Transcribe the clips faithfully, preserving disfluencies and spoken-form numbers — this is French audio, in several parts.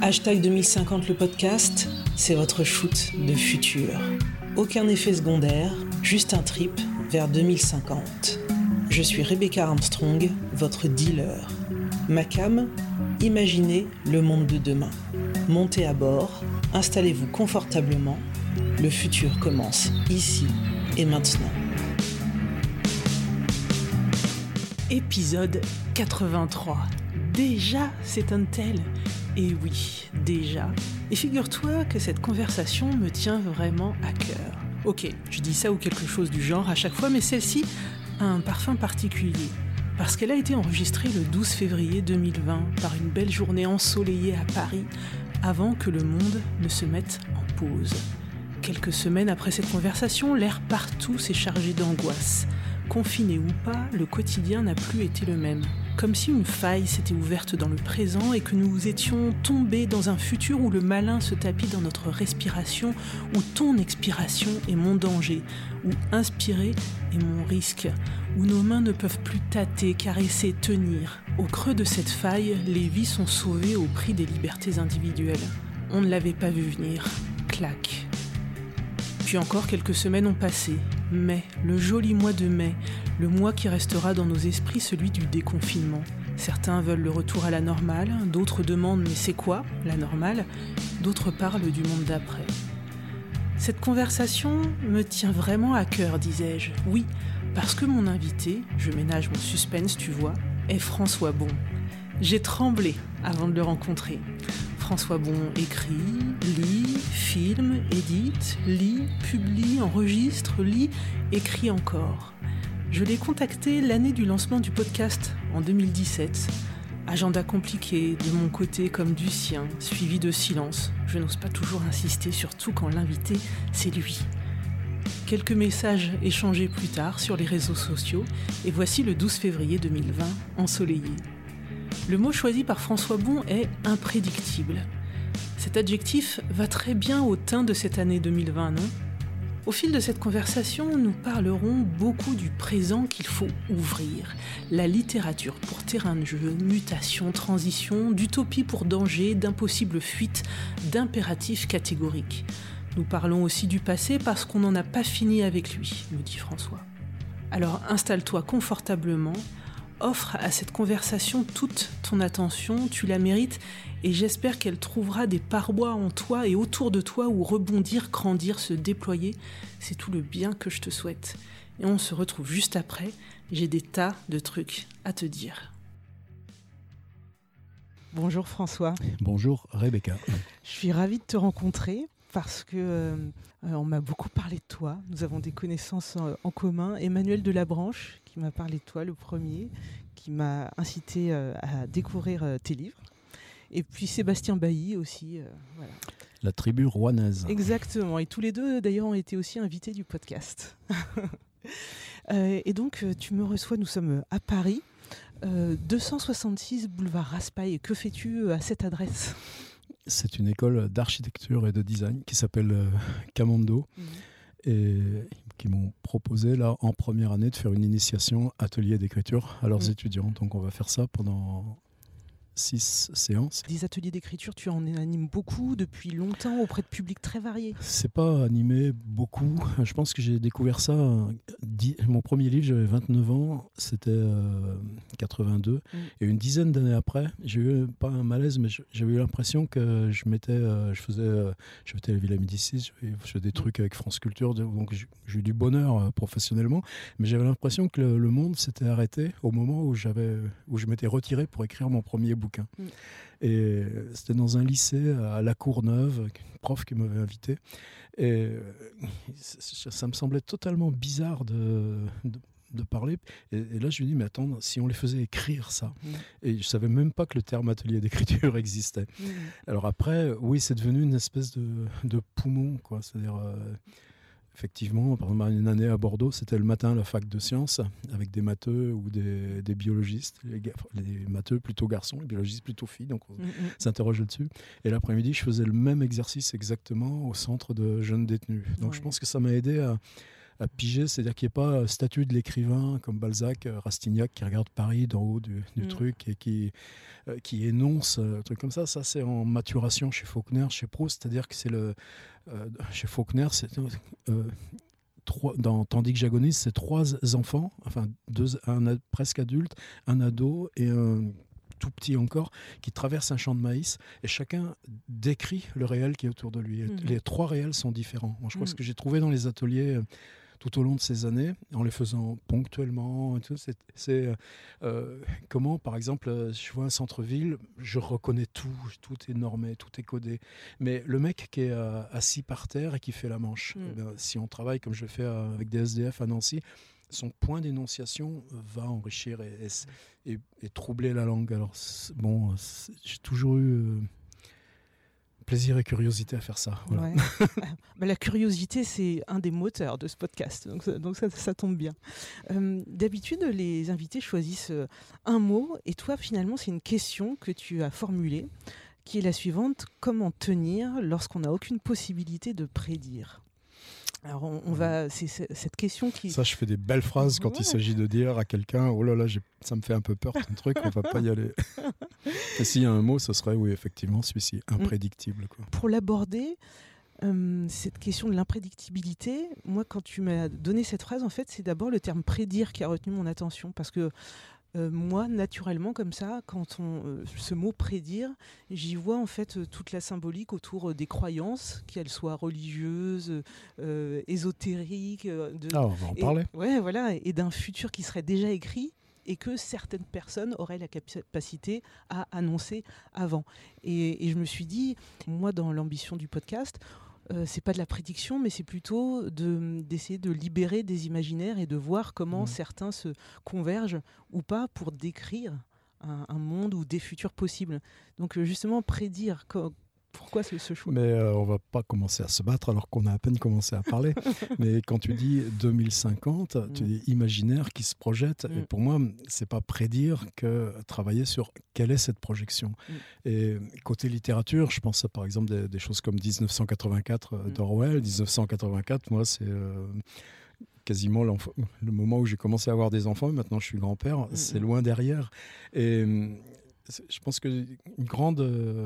Hashtag deux mille cinquante le podcast, c'est votre shoot de futur. Aucun effet secondaire, juste un trip vers deux mille cinquante. Je suis Rebecca Armstrong, votre dealer. Ma cam, imaginez le monde de demain. Montez à bord, installez-vous confortablement. Le futur commence ici et maintenant. Épisode quatre-vingt-trois. Déjà, c'est un tel. Et oui, déjà. Et figure-toi que cette conversation me tient vraiment à cœur. Ok, je dis ça ou quelque chose du genre à chaque fois, mais celle-ci a un parfum particulier. Parce qu'elle a été enregistrée le douze février deux mille vingt par une belle journée ensoleillée à Paris, avant que le monde ne se mette en pause. Quelques semaines après cette conversation, l'air partout s'est chargé d'angoisse. Confiné ou pas, le quotidien n'a plus été le même. Comme si une faille s'était ouverte dans le présent et que nous étions tombés dans un futur où le malin se tapit dans notre respiration, où ton expiration est mon danger, où inspirer est mon risque, où nos mains ne peuvent plus tâter, caresser, tenir. Au creux de cette faille, les vies sont sauvées au prix des libertés individuelles. On ne l'avait pas vu venir. Clac. Puis encore quelques semaines ont passé. Mai, le joli mois de mai, le mois qui restera dans nos esprits celui du déconfinement. Certains veulent le retour à la normale, d'autres demandent mais c'est quoi, la normale ? D'autres parlent du monde d'après. Cette conversation me tient vraiment à cœur, disais-je. Oui, parce que mon invité, je ménage mon suspense, tu vois, est François Bon. J'ai tremblé avant de le rencontrer. François Bon écrit, lit, filme, édite, lit, publie, enregistre, lit, écrit encore. Je l'ai contacté l'année du lancement du podcast, en deux mille dix-sept. Agenda compliqué, de mon côté comme du sien, suivi de silence. Je n'ose pas toujours insister, surtout quand l'invité, c'est lui. Quelques messages échangés plus tard sur les réseaux sociaux, et voici le douze février deux mille vingt, ensoleillé. Le mot choisi par François Bon est « imprédictible ». Cet adjectif va très bien au teint de cette année deux mille vingt, non ? Au fil de cette conversation, nous parlerons beaucoup du présent qu'il faut ouvrir. La littérature pour terrain de jeu, mutation, transition, d'utopie pour danger, d'impossible fuite, d'impératif catégorique. Nous parlons aussi du passé parce qu'on n'en a pas fini avec lui, me dit François. Alors installe-toi confortablement. Offre à cette conversation toute ton attention, tu la mérites et j'espère qu'elle trouvera des parois en toi et autour de toi où rebondir, grandir, se déployer. C'est tout le bien que je te souhaite. Et on se retrouve juste après, j'ai des tas de trucs à te dire. Bonjour François. Bonjour Rebecca. Je suis ravie de te rencontrer parce que euh, on m'a beaucoup parlé de toi. Nous avons des connaissances en, en commun. Emmanuel Delabranche, qui m'a parlé de toi, le premier, qui m'a incité euh, à découvrir euh, tes livres. Et puis Sébastien Bailly aussi. Euh, voilà. La tribu rouennaise. Exactement. Et tous les deux, d'ailleurs, ont été aussi invités du podcast. euh, et donc, tu me reçois, nous sommes à Paris, euh, deux cent soixante-six boulevard Raspail. Que fais-tu à cette adresse ? C'est une école d'architecture et de design qui s'appelle euh, Camando. Mmh. Et qui m'ont proposé là en première année de faire une initiation atelier d'écriture à leurs mmh. étudiants. Donc on va faire ça pendant six séances. Des ateliers d'écriture, tu en animes beaucoup depuis longtemps auprès de publics très variés. C'est pas animé beaucoup. Je pense que j'ai découvert ça. Dix, mon premier livre, j'avais vingt-neuf ans, c'était euh, quatre-vingt-deux. Mm. Et une dizaine d'années après, j'ai eu pas un malaise, mais j'avais eu l'impression que je m'étais, euh, je faisais, euh, je faisais la Villa Médicis, je faisais des trucs avec France Culture, donc j'ai eu du bonheur euh, professionnellement, mais j'avais l'impression que le, le monde s'était arrêté au moment où j'avais, où je m'étais retiré pour écrire mon premier bouquin. Mm. Et c'était dans un lycée à La Courneuve, une prof qui m'avait invité. Et ça me semblait totalement bizarre de, de, de parler. Et, et là, je me dis, mais attends, si on les faisait écrire ça. Mmh. Et je ne savais même pas que le terme atelier d'écriture existait. Mmh. Alors après, oui, c'est devenu une espèce de, de poumon, quoi. C'est-à-dire... Euh, Effectivement, par exemple, une année à Bordeaux, c'était le matin la fac de sciences avec des matheux ou des, des biologistes. Les, les matheux plutôt garçons, les biologistes plutôt filles, donc on mm-hmm. s'interroge là-dessus. Et l'après-midi, je faisais le même exercice exactement au centre de jeunes détenus. Donc ouais. je pense que ça m'a aidé à, à piger, c'est-à-dire qu'il n'y ait pas euh, statut de l'écrivain comme Balzac, euh, Rastignac qui regarde Paris d'en haut du, du mmh. truc et qui, euh, qui énonce euh, un truc comme ça. Ça, c'est en maturation chez Faulkner, chez Proust, c'est-à-dire que c'est le... Euh, chez Faulkner, c'est... Euh, Trois, dans Tandis que j'agonise, c'est trois enfants, enfin deux, un presque adulte, un ado et un tout petit encore, qui traversent un champ de maïs et chacun décrit le réel qui est autour de lui. Mmh. Les trois réels sont différents. Moi, je crois mmh. que ce que j'ai trouvé dans les ateliers tout au long de ces années, en les faisant ponctuellement, et tout, c'est, c'est euh, comment, par exemple, je vois un centre-ville, je reconnais tout, tout est normé, tout est codé. Mais le mec qui est euh, assis par terre et qui fait la manche, mm. eh bien, si on travaille comme je le fais euh, avec des S D F à Nancy, son point d'énonciation va enrichir et, et, et, et troubler la langue. Alors, bon, j'ai toujours eu... Euh, plaisir et curiosité à faire ça. Voilà. Ouais. bah, la curiosité, c'est un des moteurs de ce podcast, donc, donc ça, ça tombe bien. Euh, d'habitude, les invités choisissent un mot, et toi, finalement, c'est une question que tu as formulée, qui est la suivante: comment tenir lorsqu'on n'a aucune possibilité de prédire ? Alors on, on va, c'est, c'est cette question qui... Ça, je fais des belles phrases quand ouais. il s'agit de dire à quelqu'un, oh là là, j'ai, ça me fait un peu peur ton truc, on va pas y aller. Et s'il y a un mot, ce serait, oui, effectivement, celui-ci, imprédictible. Quoi. Pour l'aborder, euh, cette question de l'imprédictibilité, moi, quand tu m'as donné cette phrase, en fait, c'est d'abord le terme prédire qui a retenu mon attention, parce que Euh, moi, naturellement, comme ça, quand on, euh, ce mot prédire, j'y vois en fait euh, toute la symbolique autour euh, des croyances, qu'elles soient religieuses, euh, ésotériques. Euh, de, ah, on va en et, parler. Ouais, voilà, et d'un futur qui serait déjà écrit et que certaines personnes auraient la capacité à annoncer avant. Et, et je me suis dit, moi, dans l'ambition du podcast, Euh, c'est pas de la prédiction, mais c'est plutôt de, d'essayer de libérer des imaginaires et de voir comment mmh. certains se convergent ou pas pour décrire un, un monde ou des futurs possibles. Donc justement, prédire, co- pourquoi ce, ce choix ? Mais euh, on va pas commencer à se battre alors qu'on a à peine commencé à parler. Mais quand tu dis deux mille cinquante, mmh. tu dis imaginaire qui se projette. Mmh. Et pour moi, c'est pas prédire que travailler sur quelle est cette projection. Mmh. Et côté littérature, je pense à, par exemple des, des choses comme dix-neuf cent quatre-vingt-quatre mmh. d'Orwell. dix-neuf cent quatre-vingt-quatre, moi, c'est... Euh, quasiment le moment où j'ai commencé à avoir des enfants. Maintenant, je suis grand-père. Mmh. C'est loin derrière. Et je pense qu'une grande... Euh,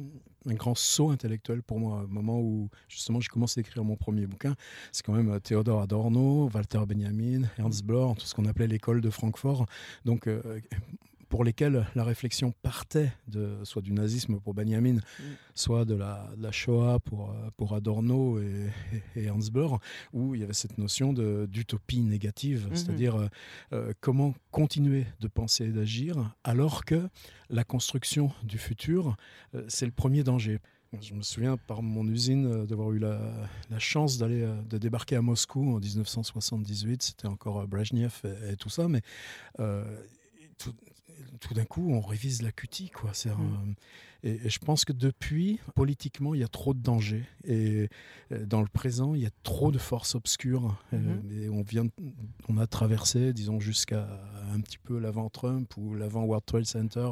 un grand saut intellectuel pour moi, au moment où justement j'ai commencé à écrire mon premier bouquin, c'est quand même Théodore Adorno, Walter Benjamin, Ernst Bloch, tout ce qu'on appelait l'école de Francfort, donc euh, pour lesquels la réflexion partait de, soit du nazisme pour Benjamin, mmh. soit de la, de la Shoah pour, pour Adorno et, et, et Ernst Bloch, où il y avait cette notion de, d'utopie négative, mmh. c'est-à-dire euh, comment continuer de penser et d'agir alors que la construction du futur, euh, c'est le premier danger. Je me souviens par mon usine d'avoir eu la, la chance d'aller de débarquer à Moscou en dix-neuf cent soixante-dix-huit, c'était encore Brejnev et, et tout ça, mais euh, tout, tout d'un coup, on révise la cutie, quoi. C'est mmh. un, et, et je pense que depuis, politiquement, il y a trop de dangers. Et dans le présent, il y a trop de forces obscures. Mmh. Et, et on, vient, on a traversé, disons, jusqu'à un petit peu l'avant Trump ou l'avant World Trade Center.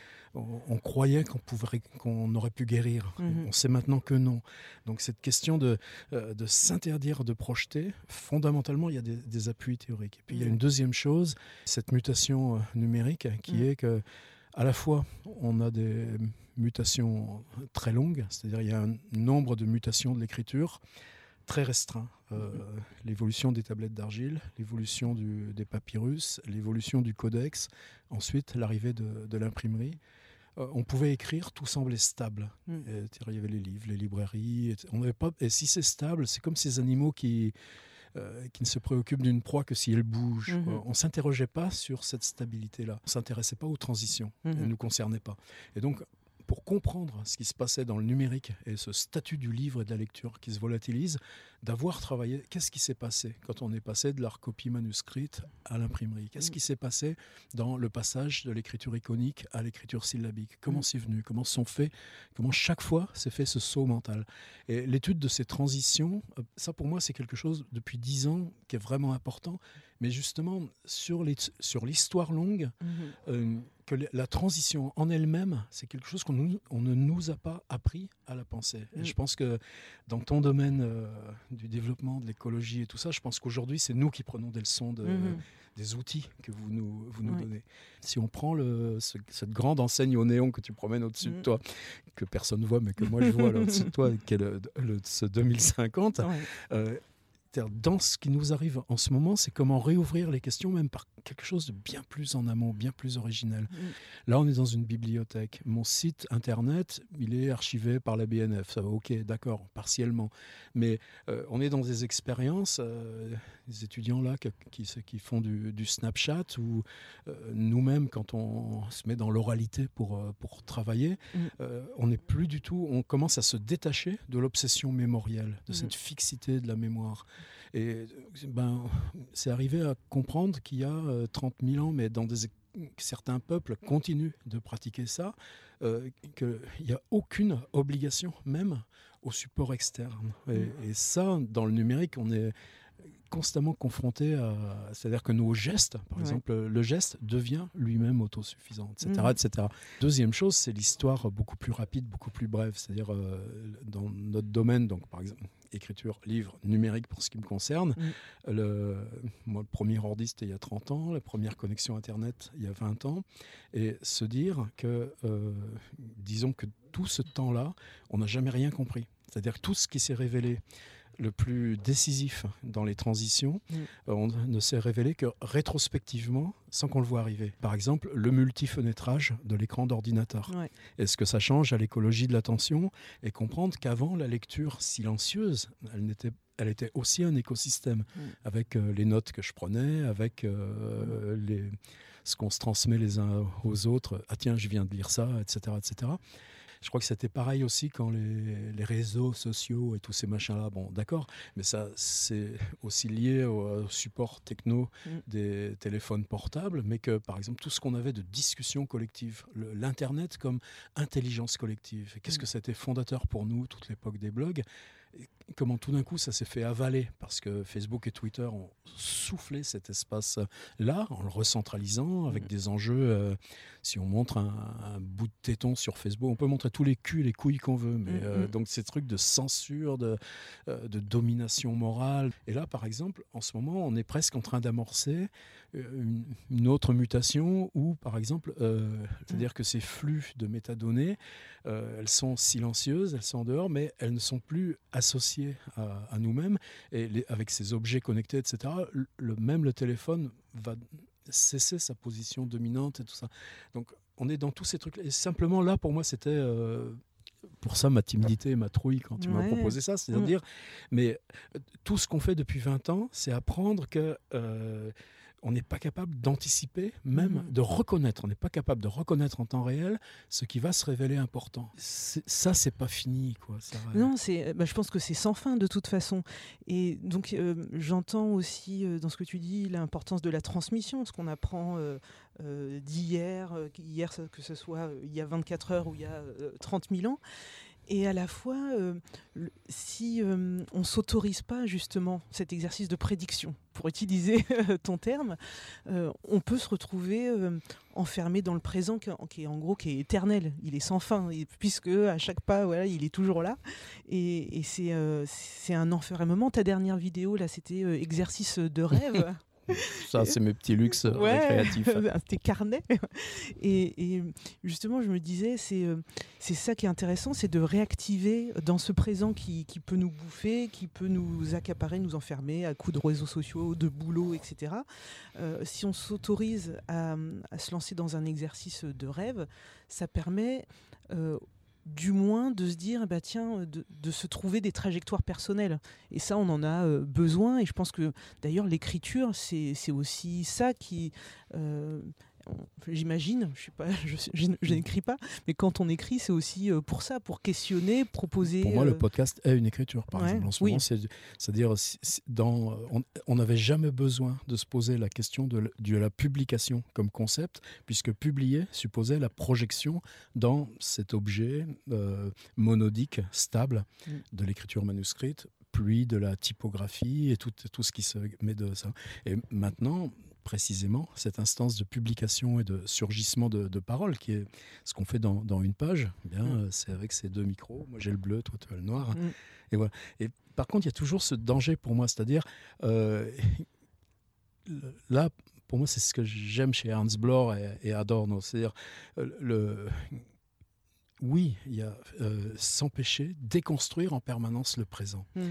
On, on croyait qu'on, pouvait, qu'on aurait pu guérir. Mmh. On sait maintenant que non. Donc cette question de, euh, de s'interdire de projeter, fondamentalement, il y a des, des appuis théoriques. Et puis mmh. il y a une deuxième chose, cette mutation euh, numérique, qui mmh. est que à la fois, on a des mutations très longues, c'est-à-dire il y a un nombre de mutations de l'écriture très restreint. Euh, mmh. L'évolution des tablettes d'argile, l'évolution du, des papyrus, l'évolution du codex, ensuite l'arrivée de, de l'imprimerie. Euh, on pouvait écrire, tout semblait stable. Mmh. Et, il y avait les livres, les librairies. Et, on n'avait pas, et si c'est stable, c'est comme ces animaux qui, euh, qui ne se préoccupent d'une proie que si elle bouge. Mmh. Euh, on ne s'interrogeait pas sur cette stabilité-là. On ne s'intéressait pas aux transitions. Mmh. Elles ne nous concernaient pas. Et donc, pour comprendre ce qui se passait dans le numérique et ce statut du livre et de la lecture qui se volatilise, d'avoir travaillé, qu'est-ce qui s'est passé quand on est passé de la copie manuscrite à l'imprimerie ? Qu'est-ce qui s'est passé dans le passage de l'écriture iconique à l'écriture syllabique ? Comment c'est venu ? Comment sont faits ? Comment chaque fois s'est fait ce saut mental ? Et l'étude de ces transitions, ça pour moi c'est quelque chose depuis dix ans qui est vraiment important, mais justement sur, les, sur l'histoire longue, mmh. euh, que la transition en elle-même, c'est quelque chose qu'on nous, on ne nous a pas appris à la penser. Et mmh. je pense que dans ton domaine euh, du développement, de l'écologie et tout ça, je pense qu'aujourd'hui, c'est nous qui prenons des leçons de, mmh. des outils que vous nous, vous nous ouais. donnez. Si on prend le, ce, cette grande enseigne au néon que tu promènes au-dessus mmh. de toi, que personne ne voit, mais que moi je vois là, au-dessus de toi, qui est le, le, ce deux mille cinquante, ouais. euh, dans ce qui nous arrive en ce moment, c'est comment réouvrir les questions, même par quelque chose de bien plus en amont, bien plus original. Mmh. Là, on est dans une bibliothèque. Mon site internet, il est archivé par la B N F. Ça va, ok, d'accord, partiellement. Mais euh, on est dans des expériences, euh, des étudiants là qui, qui, qui font du, du Snapchat, ou euh, nous-mêmes, quand on, on se met dans l'oralité pour, pour travailler, mmh. euh, on n'est plus du tout, on commence à se détacher de l'obsession mémorielle, de mmh. cette fixité de la mémoire. Et ben, c'est arrivé à comprendre qu'il y a euh, trente mille ans, mais dans des, certains peuples continuent de pratiquer ça, euh, qu'il n'y a aucune obligation même au support externe. Et, et ça, dans le numérique, on est constamment confronté à... C'est-à-dire que nos gestes, par ouais. exemple, le geste devient lui-même autosuffisant, et cetera, mmh. et cetera. Deuxième chose, c'est l'histoire beaucoup plus rapide, beaucoup plus brève. C'est-à-dire, euh, dans notre domaine, donc par exemple, écriture, livre, numérique pour ce qui me concerne. Mmh. Le, moi, le premier ordi, c'était il y a trente ans, la première connexion Internet, il y a vingt ans. Et se dire que, euh, disons que tout ce temps-là, on n'a jamais rien compris. C'est-à-dire que tout ce qui s'est révélé le plus décisif dans les transitions, mmh. on ne s'est révélé que rétrospectivement, sans qu'on le voit arriver. Par exemple, le multifenêtrage de l'écran d'ordinateur. Ouais. Est-ce que ça change à l'écologie de l'attention? Et comprendre qu'avant, la lecture silencieuse, elle n'était elle était aussi un écosystème, mmh. avec euh, les notes que je prenais, avec euh, mmh. les, ce qu'on se transmet les uns aux autres. Ah tiens, je viens de lire ça, et cetera, et cetera. Je crois que c'était pareil aussi quand les, les réseaux sociaux et tous ces machins-là, bon, d'accord, mais ça, c'est aussi lié au, au support techno mmh. des téléphones portables, mais que, par exemple, tout ce qu'on avait de discussion collective, le, l'Internet comme intelligence collective, et qu'est-ce mmh. que c'était fondateur pour nous, toute l'époque des blogs, et comment tout d'un coup ça s'est fait avaler, parce que Facebook et Twitter ont soufflé cet espace-là, en le recentralisant, avec mmh. des enjeux, euh, si on montre un, un bout de téton sur Facebook, on peut montrer tous les culs, les couilles qu'on veut, mais mmh. euh, donc ces trucs de censure, de, euh, de domination morale. Et là, par exemple, en ce moment, on est presque en train d'amorcer une, une autre mutation où, par exemple, euh, c'est-à-dire que ces flux de métadonnées, euh, elles sont silencieuses, elles sont en dehors, mais elles ne sont plus associées à, à nous-mêmes. Et les, avec ces objets connectés, et cetera, le, même le téléphone va cesser sa position dominante et tout ça. Donc, on est dans tous ces trucs. Et simplement, là, pour moi, c'était... Euh, pour ça, ma timidité et ma trouille quand tu ouais. m'as proposé ça, c'est-à-dire, mmh. dire, mais tout ce qu'on fait depuis vingt ans, c'est apprendre que... Euh, on n'est pas capable d'anticiper, même mmh. de reconnaître. On n'est pas capable de reconnaître en temps réel ce qui va se révéler important. C'est, ça, c'est pas fini, quoi. Ça, non, c'est, bah, je pense que c'est sans fin de toute façon. Et donc, euh, j'entends aussi euh, dans ce que tu dis l'importance de la transmission, ce qu'on apprend euh, euh, d'hier, euh, hier, que ce soit euh, il y a vingt-quatre heures ou il y a euh, trente mille ans. Et à la fois, euh, le, si euh, on ne s'autorise pas justement cet exercice de prédiction, pour utiliser ton terme, euh, on peut se retrouver euh, enfermé dans le présent, qui, qui est en gros qui est éternel, il est sans fin, et, puisque à chaque pas, voilà, il est toujours là. Et, et c'est, euh, c'est un enfermement. Ta dernière vidéo, là, c'était euh, exercice de rêve. Ça, c'est mes petits luxes ouais, récréatifs. Tes carnets. Et, et justement, je me disais, c'est, c'est ça qui est intéressant, c'est de réactiver dans ce présent qui, qui peut nous bouffer, qui peut nous accaparer, nous enfermer à coups de réseaux sociaux, de boulot, et cetera. Euh, si on s'autorise à, à se lancer dans un exercice de rêve, ça permet... Euh, du moins de se dire, bah tiens, de, de se trouver des trajectoires personnelles. Et ça, on en a euh, besoin. Et je pense que, d'ailleurs, l'écriture, c'est, c'est aussi ça qui... Euh, j'imagine, je sais pas, je, je, je n'écris pas, mais quand on écrit, c'est aussi euh, pour ça, pour questionner, proposer... Pour moi, euh... le podcast est une écriture, par ouais, exemple. En ce oui. moment, c'est, c'est-à-dire, dans, on n'avait jamais besoin de se poser la question de, de la publication comme concept, puisque publier supposait la projection dans cet objet euh, monodique, stable, mm. de l'écriture manuscrite, puis de la typographie et tout, tout ce qui se met de ça. Et maintenant... précisément, cette instance de publication et de surgissement de, de paroles, qui est ce qu'on fait dans, dans une page, eh bien, mmh. c'est avec ces deux micros, moi j'ai le bleu, toi tu as le noir, mmh. et voilà. Et par contre, il y a toujours ce danger pour moi, c'est-à-dire, euh, là, pour moi, c'est ce que j'aime chez Ernst Bloch et, et Adorno, c'est-à-dire, euh, le... Oui, il y a euh, s'empêcher, déconstruire en permanence le présent. Mmh.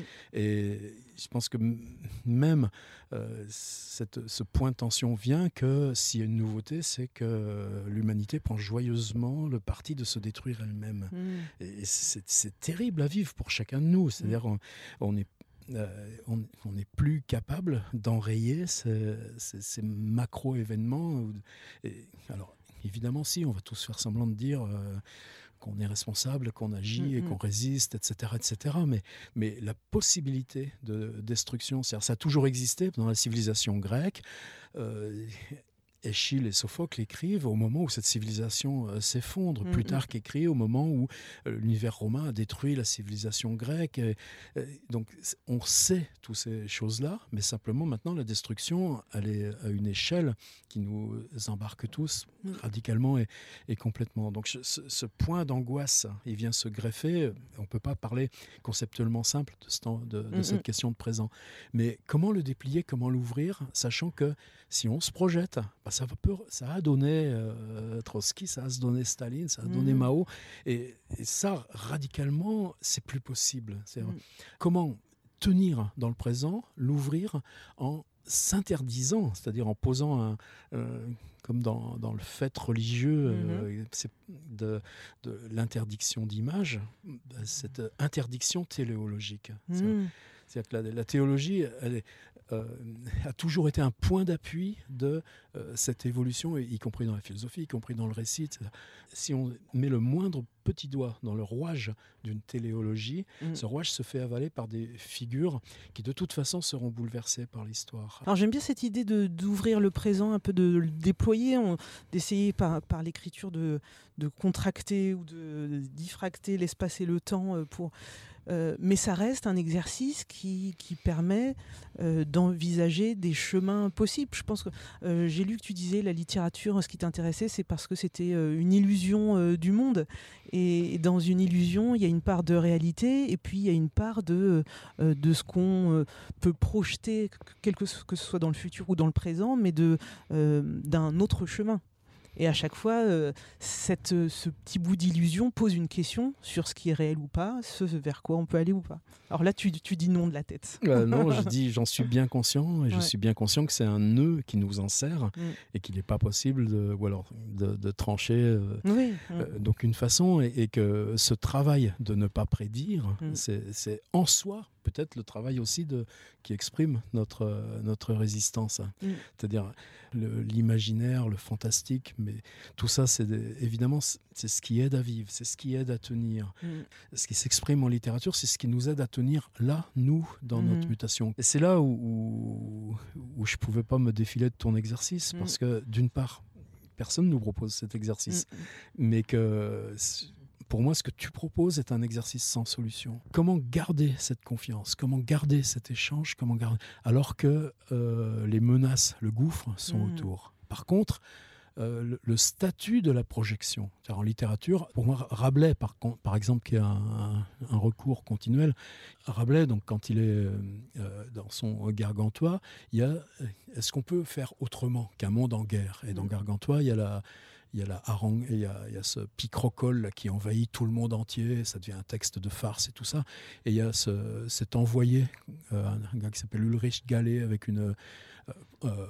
Et je pense que m- même euh, cette, ce point de tension vient que s'il y a une nouveauté, c'est que l'humanité prend joyeusement le parti de se détruire elle-même. Mmh. Et c'est, c'est terrible à vivre pour chacun de nous. C'est-à-dire on, on est Euh, on n'est plus capable d'enrayer ces, ces, ces macro-événements. Et, alors, évidemment, si, on va tous faire semblant de dire euh, qu'on est responsable, qu'on agit mmh, et qu'on résiste, et cetera, et cetera. Mais, mais la possibilité de destruction, c'est-à-dire, ça a toujours existé dans la civilisation grecque. Euh, Échille et Sophocle écrivent au moment où cette civilisation euh, s'effondre. Mmh, Plutarque mmh. écrit au moment où euh, l'univers romain a détruit la civilisation grecque. Et, et, donc on sait toutes ces choses-là, mais simplement maintenant la destruction, elle est à une échelle qui nous embarque tous mmh. radicalement et, et complètement. Donc ce, ce point d'angoisse, il vient se greffer. On ne peut pas parler conceptuellement simple de, ce temps, de, de mmh. cette question de présent. Mais comment le déplier, comment l'ouvrir, sachant que si on se projette, bah ça, peut, ça a donné euh, Trotsky, ça a donné Staline, ça a donné mmh. Mao. Et, et ça, radicalement, c'est plus possible. C'est mmh. Comment tenir dans le présent, l'ouvrir en s'interdisant, c'est-à-dire en posant un... Euh, comme dans, dans le fait religieux mmh. euh, c'est de, de l'interdiction d'image, cette interdiction téléologique. Mmh. C'est, c'est-à-dire que la, la théologie, elle est, euh, a toujours été un point d'appui de euh, cette évolution, y compris dans la philosophie, y compris dans le récit, et cetera. Si on met le moindre petit doigt dans le rouage d'une téléologie, mmh. ce rouage se fait avaler par des figures qui de toute façon seront bouleversées par l'histoire. Alors j'aime bien cette idée de, d'ouvrir le présent, un peu de le déployer, on, d'essayer par, par l'écriture de, de contracter ou de, de diffracter l'espace et le temps pour... Euh, mais ça reste un exercice qui, qui permet euh, d'envisager des chemins possibles. Je pense que euh, j'ai lu que tu disais la littérature, ce qui t'intéressait, c'est parce que c'était euh, une illusion euh, du monde. Et, et dans une illusion, il y a une part de réalité et puis il y a une part de, euh, de ce qu'on euh, peut projeter, quelque, que ce soit dans le futur ou dans le présent, mais de, euh, d'un autre chemin. Et à chaque fois, euh, cette, ce petit bout d'illusion pose une question sur ce qui est réel ou pas, ce vers quoi on peut aller ou pas. Alors là, tu, tu dis non de la tête. Euh, non, je dis j'en suis bien conscient, et je ouais. suis bien conscient que c'est un nœud qui nous enserre mm. et qu'il n'est pas possible de, ou alors de, de trancher euh, oui. euh, d'aucune façon, et, et que ce travail de ne pas prédire, mm. c'est, c'est en soi peut-être le travail aussi de, qui exprime notre, euh, notre résistance. Mm. C'est-à-dire le, l'imaginaire, le fantastique, mais tout ça, c'est des, évidemment, c'est ce qui aide à vivre, c'est ce qui aide à tenir. Mm. Ce qui s'exprime en littérature, c'est ce qui nous aide à tenir là, nous, dans mm. notre mutation. Et c'est là où, où, où je ne pouvais pas me défiler de ton exercice, mm. parce que d'une part, personne ne nous propose cet exercice, mm. mais que... Pour moi, ce que tu proposes est un exercice sans solution. Comment garder cette confiance ? Comment garder cet échange ? Comment garder... Alors que euh, les menaces, le gouffre, sont mmh. autour. Par contre, euh, le, le statut de la projection, en littérature, pour moi, Rabelais, par, par exemple, qui a un, un, un recours continuel, Rabelais, donc, quand il est euh, dans son Gargantua, il y a, est-ce qu'on peut faire autrement qu'un monde en guerre ? Et dans Gargantua, il y a la... Il y a la harangue, il y a, il y a ce picrocole qui envahit tout le monde entier, ça devient un texte de farce et tout ça. Et il y a ce, cet envoyé, euh, un gars qui s'appelle Ulrich Gallet, avec une... Euh, euh,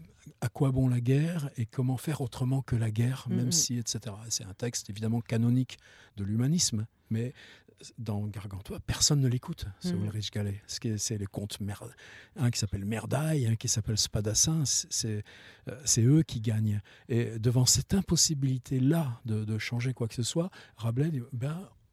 à quoi bon la guerre et comment faire autrement que la guerre, même mmh. si, et cetera. C'est un texte évidemment canonique de l'humanisme, mais dans Gargantua, personne ne l'écoute, ce mmh. Ulrich Gallet. C'est, c'est les contes, mer... un qui s'appelle Merdaille, un qui s'appelle Spadassin, c'est, c'est eux qui gagnent. Et devant cette impossibilité-là de, de changer quoi que ce soit, Rabelais dit, ben,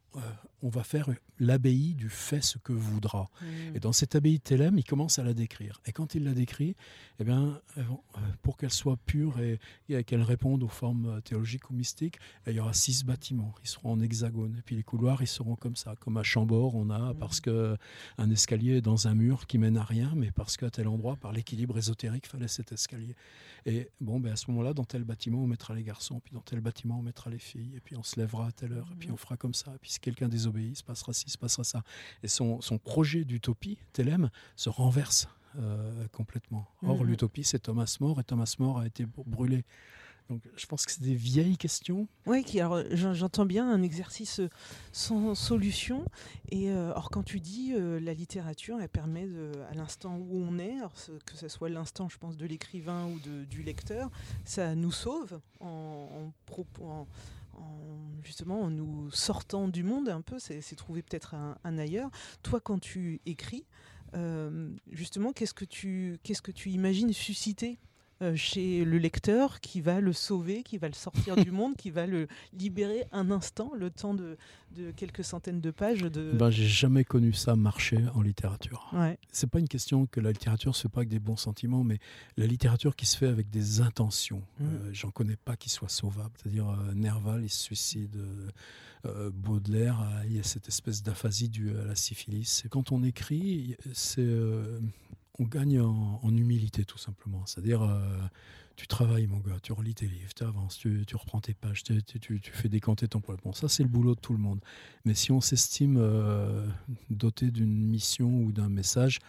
euh, on va faire l'abbaye du fait ce que voudra. Mmh. Et dans cette abbaye de Thélème, il commence à la décrire. Et quand il la décrit, eh bien, euh, pour qu'elle soit pure et, et qu'elle réponde aux formes théologiques ou mystiques, il y aura six bâtiments. Ils seront en hexagone. Et puis les couloirs, ils seront comme ça. Comme à Chambord, on a, mmh. parce qu'un escalier est dans un mur qui mène à rien, mais parce qu'à tel endroit, par l'équilibre ésotérique, il fallait cet escalier. Et bon, ben à ce moment-là, dans tel bâtiment, on mettra les garçons, puis dans tel bâtiment, on mettra les filles, et puis on se lèvera à telle heure, et puis on fera comme ça. Et puis si quelqu'un désobéit, il se passera ci, il se passera ça. Et son, son projet d'utopie, Thélème, se renverse euh, complètement. Or, mmh. l'utopie, c'est Thomas More, et Thomas More a été brûlé. Donc, je pense que c'est des vieilles questions. Oui, qui, alors, j'entends bien un exercice sans solution. Et euh, alors, quand tu dis euh, la littérature, elle permet, de, à l'instant où on est, alors, que ce soit l'instant, je pense, de l'écrivain ou de, du lecteur, ça nous sauve en, en, en, en justement en nous sortant du monde un peu. C'est, c'est trouver peut-être un, un ailleurs. Toi, quand tu écris, euh, justement, qu'est-ce que tu, qu'est-ce que tu imagines susciter Euh, chez le lecteur, qui va le sauver, qui va le sortir du monde, qui va le libérer un instant, le temps de, de quelques centaines de pages. De... Ben, j'ai jamais connu ça marcher en littérature. Ouais. C'est pas une question que la littérature se fait pas avec des bons sentiments, mais la littérature qui se fait avec des intentions. Mmh. Euh, j'en connais pas qui soit sauvable. C'est-à-dire euh, Nerval, il se suicide. Euh, euh, Baudelaire, euh, il y a cette espèce d'aphasie due à la syphilis. Et quand on écrit, c'est euh, on gagne en, en humilité, tout simplement. C'est-à-dire, euh, tu travailles, mon gars, tu relis tes livres, tu avances, tu, tu reprends tes pages, tu, tu, tu fais décanter ton poil. Bon, ça, c'est le boulot de tout le monde. Mais si on s'estime euh, doté d'une mission ou d'un message,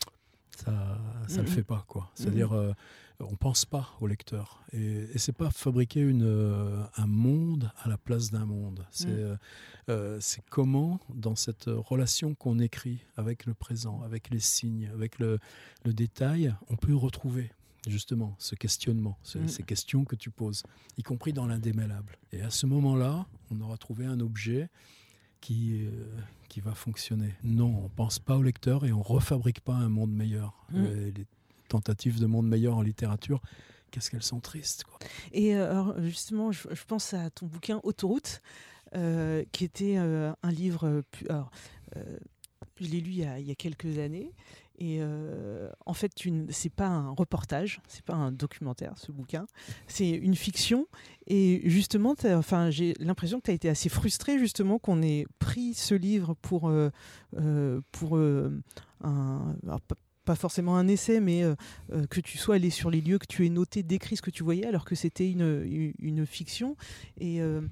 ça ne mm-hmm. le fait pas, quoi. C'est-à-dire, mm-hmm. euh, on ne pense pas au lecteur. Et, et ce n'est pas fabriquer une, euh, un monde à la place d'un monde. C'est, mm. euh, c'est comment, dans cette relation qu'on écrit avec le présent, avec les signes, avec le, le détail, on peut retrouver justement ce questionnement, ce, mm. ces questions que tu poses, y compris dans l'indémêlable. Et à ce moment-là, on aura trouvé un objet qui, euh, qui va fonctionner. Non, on ne pense pas au lecteur et on ne refabrique pas un monde meilleur. Mm. Euh, les tentatives de monde meilleur en littérature, qu'est-ce qu'elles sont tristes, quoi. Et euh, alors justement, je, je pense à ton bouquin Autoroute, euh, qui était euh, un livre... Plus, alors, euh, je l'ai lu il y a, il y a quelques années. Et euh, en fait, tu, c'est pas un reportage, c'est pas un documentaire, ce bouquin. C'est une fiction. Et justement, enfin, j'ai l'impression que tu as été assez frustré, justement, qu'on ait pris ce livre pour, euh, euh, pour euh, un... Alors, pas forcément un essai, mais euh, euh, que tu sois allé sur les lieux, que tu aies noté, décrit ce que tu voyais, alors que c'était une, une, une fiction. Et, euh,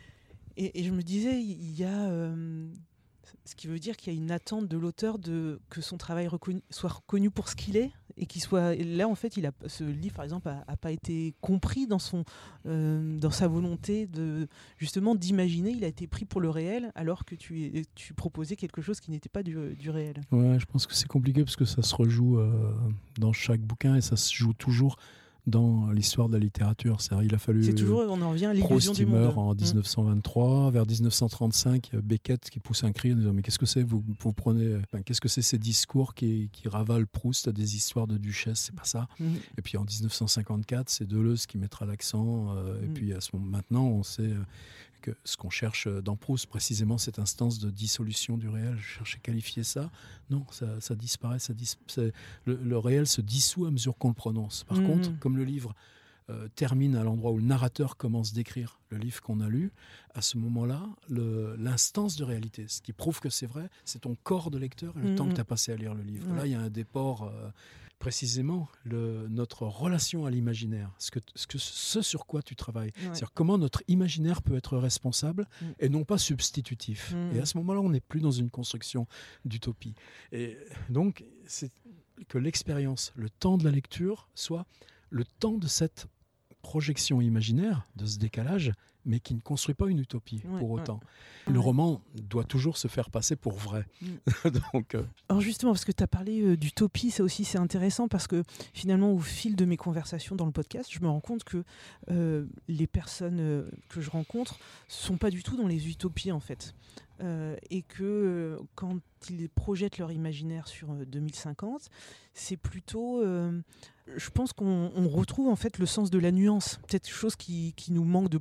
et, et je me disais, il y a... Euh, ce qui veut dire qu'il y a une attente de l'auteur de que son travail reconnu, soit reconnu pour ce qu'il est, et qu'il soit... Et là, en fait, il a, ce livre, par exemple, n'a pas été compris dans, son, euh, dans sa volonté de, justement, d'imaginer. Il a été pris pour le réel, alors que tu, tu proposais quelque chose qui n'était pas du, du réel. Ouais, je pense que c'est compliqué, parce que ça se rejoue euh, dans chaque bouquin, et ça se joue toujours dans l'histoire de la littérature. C'est-à-dire, il a fallu... C'est toujours, on en revient à l'illusion du monde. Proust en dix-neuf cent vingt-trois, mmh. vers dix-neuf cent trente-cinq, Beckett qui pousse un cri en disant « Mais qu'est-ce que c'est vous, vous prenez, enfin, qu'est-ce que c'est ces discours qui, qui ravalent Proust à des histoires de duchesse, c'est pas ça. Mmh. » Et puis en dix-neuf cent cinquante-quatre, c'est Deleuze qui mettra l'accent. Euh, mmh. Et puis à ce moment, maintenant, on sait que ce qu'on cherche dans Proust, précisément cette instance de dissolution du réel, je cherche à qualifier ça. Non, ça, ça disparaît. Ça dis, le, le réel se dissout à mesure qu'on le prononce. Par mmh. contre, comme le livre euh, termine à l'endroit où le narrateur commence d'écrire le livre qu'on a lu, à ce moment-là, le, l'instance de réalité, ce qui prouve que c'est vrai, c'est ton corps de lecteur et le mmh. temps que tu as passé à lire le livre. Mmh. Là, il y a un déport... Euh, précisément le, notre relation à l'imaginaire, ce, que, ce, que, ce sur quoi tu travailles. Ouais. C'est-à-dire comment notre imaginaire peut être responsable mmh. et non pas substitutif. Mmh. Et à ce moment-là, on n'est plus dans une construction d'utopie. Et donc, c'est que l'expérience, le temps de la lecture, soit le temps de cette projection imaginaire, de ce décalage, mais qui ne construit pas une utopie ouais, pour autant. Ouais. Le ouais. roman doit toujours se faire passer pour vrai. Mm. Donc, euh... Alors justement, parce que tu as parlé euh, d'utopie, ça aussi c'est intéressant, parce que finalement, au fil de mes conversations dans le podcast, je me rends compte que euh, les personnes euh, que je rencontre ne sont pas du tout dans les utopies, en fait. Euh, et que euh, quand ils projettent leur imaginaire sur euh, deux mille cinquante, c'est plutôt... Euh, je pense qu'on on retrouve en fait le sens de la nuance, peut-être chose qui, qui nous manque de plus en plus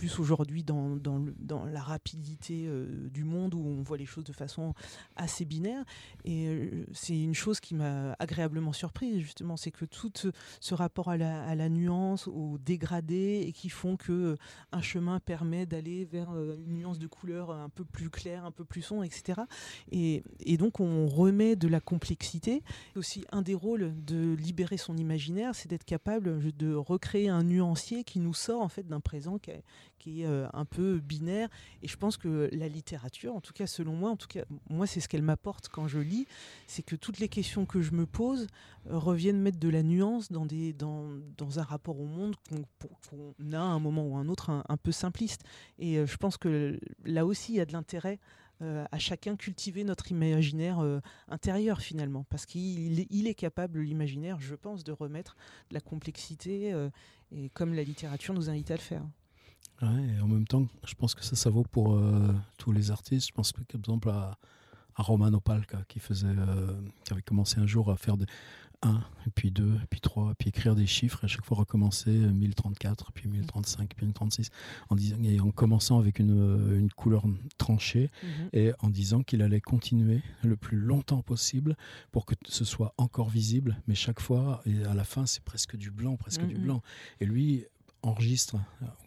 plus aujourd'hui dans, dans, le, dans la rapidité euh, du monde où on voit les choses de façon assez binaire. Et euh, c'est une chose qui m'a agréablement surprise, justement, c'est que tout ce rapport à la, à la nuance, au dégradé, et qui font que un chemin permet d'aller vers une nuance de couleur un peu plus claire, un peu plus sombre, et cetera. Et, et donc on remet de la complexité. Aussi, un des rôles de libérer son imaginaire, c'est d'être capable de recréer un nuancier qui nous sort en fait d'un présent qui est, qui est euh, un peu binaire. Et je pense que la littérature, en tout cas selon moi, en tout cas moi c'est ce qu'elle m'apporte quand je lis, c'est que toutes les questions que je me pose euh, reviennent mettre de la nuance dans, des, dans, dans un rapport au monde qu'on, qu'on a à un moment ou à un autre un, un peu simpliste. Et euh, je pense que là aussi il y a de l'intérêt Euh, à chacun cultiver notre imaginaire euh, intérieur finalement, parce qu'il il est capable, l'imaginaire, je pense, de remettre de la complexité euh, et comme la littérature nous invite à le faire. Ouais, et en même temps, je pense que ça, ça vaut pour euh, tous les artistes. Je pense par exemple à, à Roman Opalka qui faisait, euh, qui avait commencé un jour à faire des un, et puis deux, et puis trois, puis écrire des chiffres, et à chaque fois recommencer mille trente-quatre, puis mille trente-cinq, puis mille trente-six, en, disant, et en commençant avec une, une couleur tranchée, mm-hmm. et en disant qu'il allait continuer le plus longtemps possible pour que ce soit encore visible, mais chaque fois, et à la fin, c'est presque du blanc, presque mm-hmm. du blanc. Et lui enregistre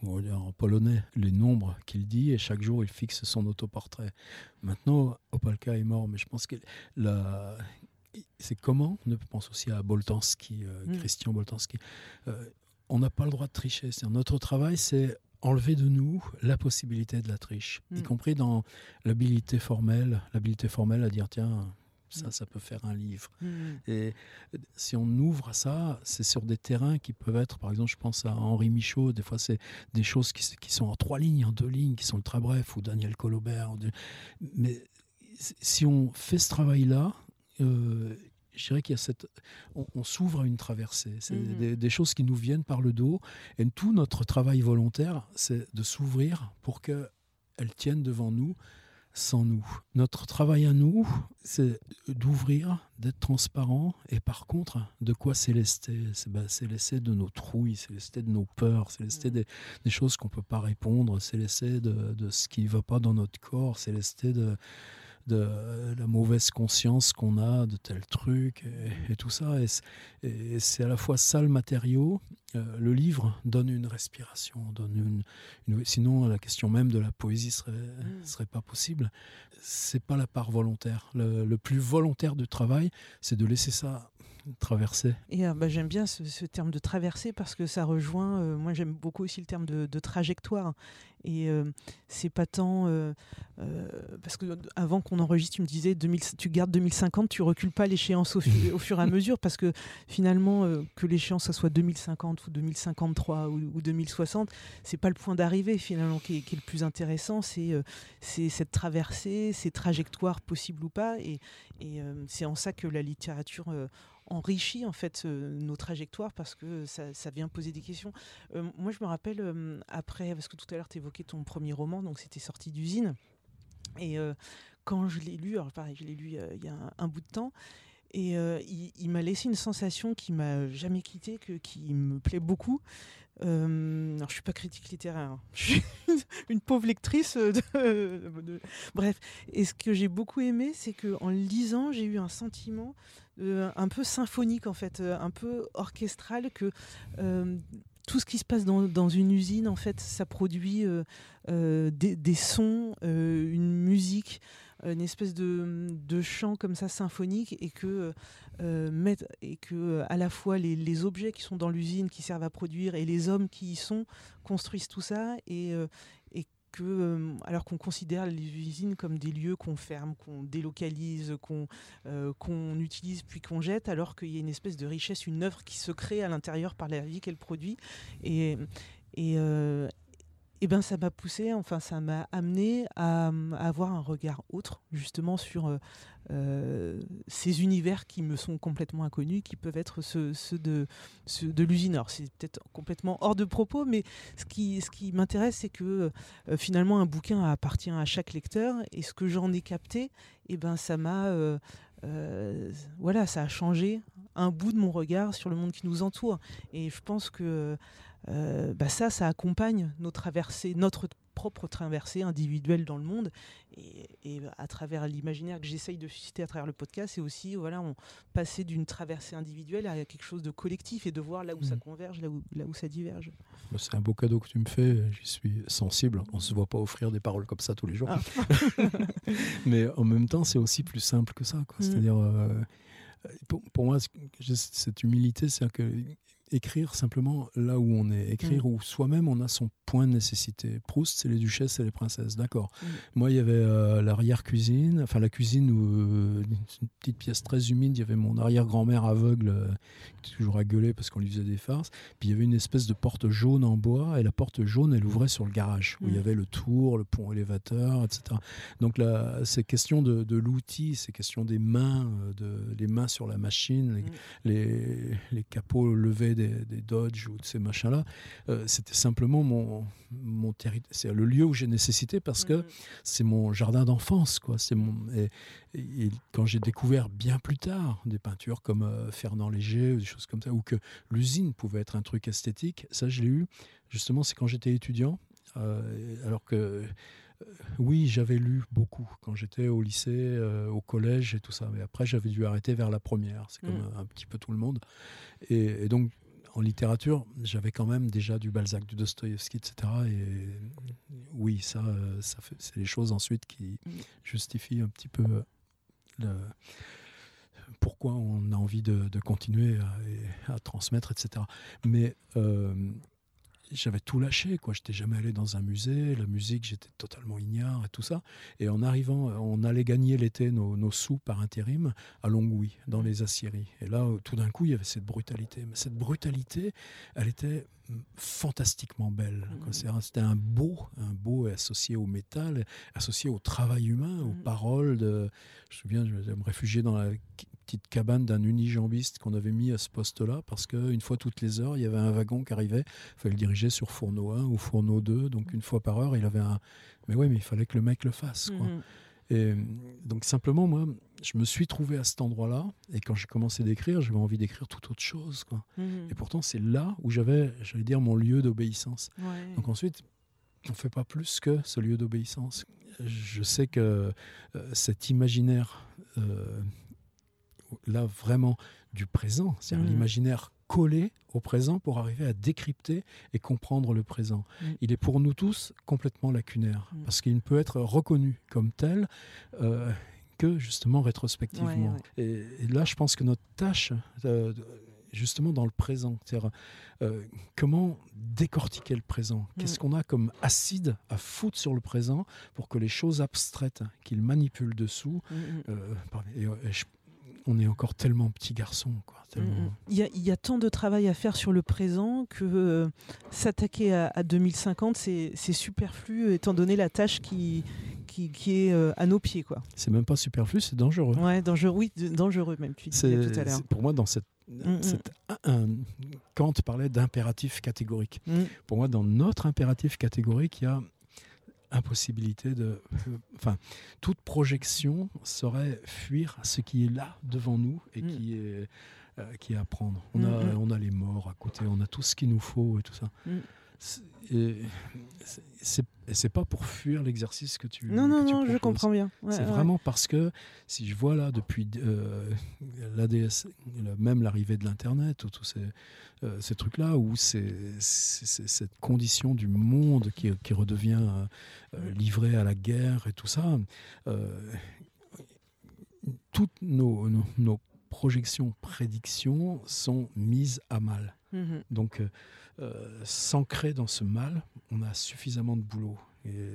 en polonais les nombres qu'il dit, et chaque jour, il fixe son autoportrait. Maintenant, Opalka est mort, mais je pense que la... c'est comment, on pense aussi à Boltanski, euh, mmh. Christian Boltanski, euh, on n'a pas le droit de tricher. C'est-à-dire, notre travail, c'est enlever de nous la possibilité de la triche, mmh. y compris dans l'habilité formelle, l'habilité formelle à dire, tiens, ça, mmh. ça peut faire un livre. Mmh. Et si on ouvre à ça, c'est sur des terrains qui peuvent être, par exemple, je pense à Henri Michaud, des fois, c'est des choses qui, qui sont en trois lignes, en deux lignes, qui sont ultra brefs, ou Daniel Colobert. Ou de... Mais si on fait ce travail-là, Euh, je dirais qu'il y a cette, on, on s'ouvre à une traversée. C'est mmh. des, des choses qui nous viennent par le dos. Et tout notre travail volontaire, c'est de s'ouvrir pour qu'elles tiennent devant nous, sans nous. Notre travail à nous, c'est d'ouvrir, d'être transparent. Et par contre, de quoi s'élester ? C'est, ben, s'élester de nos trouilles, s'élester de nos peurs, s'élester mmh. des, des choses qu'on ne peut pas répondre, s'élester de, de ce qui ne va pas dans notre corps, s'élester de... de la mauvaise conscience qu'on a de tel truc et, et tout ça. Et c'est, et c'est à la fois ça le matériau. Euh, le livre donne une respiration, donne une, une, sinon la question même de la poésie serait, mmh. serait pas possible. C'est pas la part volontaire. Le, le plus volontaire du travail, c'est de laisser ça traverser. Et euh, bah, j'aime bien ce, ce terme de traverser parce que ça rejoint, euh, moi j'aime beaucoup aussi le terme de, de trajectoire. Et euh, c'est pas tant euh, euh, parce que avant qu'on enregistre, tu me disais deux mille, tu gardes deux mille cinquante, tu recules pas l'échéance au, fu- au fur et à mesure, parce que finalement euh, que l'échéance ça soit deux mille cinquante ou deux mille cinquante-trois ou, ou deux mille soixante, c'est pas le point d'arrivée finalement qui est, qui est le plus intéressant, c'est euh, c'est cette traversée, ces trajectoires possibles ou pas, et, et euh, c'est en ça que la littérature euh, enrichit en fait euh, nos trajectoires, parce que ça, ça vient poser des questions. Euh, moi je me rappelle euh, après, parce que tout à l'heure tu évoquais ton premier roman, donc c'était Sortie d'usine, et euh, quand je l'ai lu, alors pareil je l'ai lu euh, il y a un, un bout de temps, et euh, il, il m'a laissé une sensation qui m'a jamais quittée, que, qui me plaît beaucoup. Euh, alors je suis pas critique littéraire, hein. Je suis une, une pauvre lectrice de, de, de, bref. Et ce que j'ai beaucoup aimé, c'est que en le lisant, j'ai eu un sentiment euh, un peu symphonique en fait, euh, un peu orchestral, que euh, tout ce qui se passe dans, dans une usine, en fait, ça produit euh, euh, des, des sons, euh, une musique, une espèce de, de chant comme ça symphonique, et que, euh, mettre, et que à la fois les, les objets qui sont dans l'usine, qui servent à produire, et les hommes qui y sont, construisent tout ça, et, euh, et que, euh, alors qu'on considère les usines comme des lieux qu'on ferme, qu'on délocalise, qu'on, euh, qu'on utilise puis qu'on jette, alors qu'il y a une espèce de richesse, une œuvre qui se crée à l'intérieur par la vie qu'elle produit. Et, et euh, et ben ça m'a poussé, enfin ça m'a amené à, à avoir un regard autre justement sur euh, euh, ces univers qui me sont complètement inconnus, qui peuvent être ceux, ceux, de, ceux de l'usine. Alors c'est peut-être complètement hors de propos, mais ce qui, ce qui m'intéresse, c'est que euh, finalement un bouquin appartient à chaque lecteur, et ce que j'en ai capté, et ben ça m'a euh, euh, voilà, ça a changé un bout de mon regard sur le monde qui nous entoure. Et je pense que euh, bah ça, ça accompagne nos traversées, notre propre traversée individuelle dans le monde. Et, et à travers l'imaginaire que j'essaye de susciter à travers le podcast, c'est aussi voilà, on passer d'une traversée individuelle à quelque chose de collectif et de voir là où mmh. ça converge, là où, là où ça diverge. C'est un beau cadeau que tu me fais, j'y suis sensible. On ne se voit pas offrir des paroles comme ça tous les jours. Ah. Mais en même temps, c'est aussi plus simple que ça, quoi. Mmh. C'est-à-dire, euh, pour, pour moi, cette humilité, c'est que écrire simplement là où on est, écrire mmh. où soi-même on a son point de nécessité. Proust, c'est les duchesses et les princesses, d'accord. Mmh. Moi, il y avait euh, l'arrière-cuisine, enfin la cuisine où euh, une petite pièce très humide, il y avait mon arrière-grand-mère aveugle euh, qui était toujours à gueuler parce qu'on lui faisait des farces. Puis il y avait une espèce de porte jaune en bois et la porte jaune, elle ouvrait sur le garage où mmh. il y avait le tour, le pont élévateur, et cetera. Donc là, c'est question de, de l'outil, c'est question des mains, de, les mains sur la machine, les, mmh. les, les capots levés Des, des Dodge ou de ces machins-là, euh, c'était simplement mon, mon territoire. C'est le lieu où j'ai nécessité parce que mmh. c'est mon jardin d'enfance, quoi. C'est mon, et, et, et quand j'ai découvert bien plus tard des peintures comme euh, Fernand Léger ou des choses comme ça, ou que l'usine pouvait être un truc esthétique, ça je l'ai eu, justement, c'est quand j'étais étudiant, euh, alors que oui, j'avais lu beaucoup quand j'étais au lycée, euh, au collège et tout ça. Mais après, j'avais dû arrêter vers la première. C'est comme mmh. un, un petit peu tout le monde. Et, et donc, en littérature, j'avais quand même déjà du Balzac, du Dostoïevski, et cetera. Et oui, ça, ça fait, c'est les choses ensuite qui mmh. justifient un petit peu le, pourquoi on a envie de, de continuer à, à transmettre, et cetera. Mais euh, j'avais tout lâché, quoi. J'étais jamais allé dans un musée, la musique, j'étais totalement ignare et tout ça. Et en arrivant, on allait gagner l'été nos, nos sous par intérim à Longwy, dans les aciéries. Et là, tout d'un coup, il y avait cette brutalité. Mais cette brutalité, elle était fantastiquement belle. Quoi. C'était un beau, un beau associé au métal, associé au travail humain, aux paroles. De... Je me souviens, je me réfugier dans la petite cabane d'un unijambiste qu'on avait mis à ce poste-là parce qu'une fois toutes les heures, il y avait un wagon qui arrivait, il fallait le diriger sur Fourneau un ou Fourneau deux, donc une fois par heure, il avait un... Mais oui, mais il fallait que le mec le fasse, quoi. Mmh. Et donc simplement, moi, je me suis trouvé à cet endroit-là, et quand j'ai commencé d'écrire, j'avais envie d'écrire tout autre chose, quoi. Mmh. Et pourtant, c'est là où j'avais, j'allais dire, mon lieu d'obéissance. Ouais. Donc ensuite, on ne fait pas plus que ce lieu d'obéissance. Je sais que euh, cet imaginaire... Euh, là vraiment du présent, c'est-à-dire mmh. l'imaginaire collé au présent pour arriver à décrypter et comprendre le présent. Mmh. Il est pour nous tous complètement lacunaire, mmh. parce qu'il ne peut être reconnu comme tel euh, que justement rétrospectivement. Ouais, ouais. Et, et là, je pense que notre tâche, euh, justement dans le présent, c'est-à-dire euh, comment décortiquer le présent, mmh. qu'est-ce qu'on a comme acide à foutre sur le présent pour que les choses abstraites qu'il manipule dessous, mmh. euh, et, et je on est encore tellement petit garçon, quoi. Tellement... Il y a, il y a tant de travail à faire sur le présent que euh, s'attaquer à, à deux mille cinquante, c'est, c'est superflu étant donné la tâche qui, qui, qui est euh, à nos pieds, quoi. C'est même pas superflu, c'est dangereux. Ouais, dangereux, oui, dangereux même, tu disais tout à l'heure. Pour moi, dans cette, mm-hmm. cette un, un, Kant parlait d'impératif catégorique. Mm. Pour moi, dans notre impératif catégorique, il y a impossibilité de... Enfin, toute projection serait fuir ce qui est là devant nous et mmh. qui est, euh, qui est à prendre. On, mmh. a, on a les morts à côté, on a tout ce qu'il nous faut et tout ça. Mmh. C'est, et c'est, c'est pas pour fuir l'exercice que tu Non, non, que tu non, proposes. je comprends bien. Ouais, c'est ouais. vraiment parce que si je vois là, depuis euh, l'A D S, même l'arrivée de l'Internet, ou tous ces, euh, ces trucs-là, où c'est, c'est, c'est cette condition du monde qui, qui redevient euh, livré à la guerre et tout ça, euh, toutes nos, nos, nos projections, prédictions sont mises à mal. Mmh. Donc, euh, s'ancrer dans ce mal, on a suffisamment de boulot. Et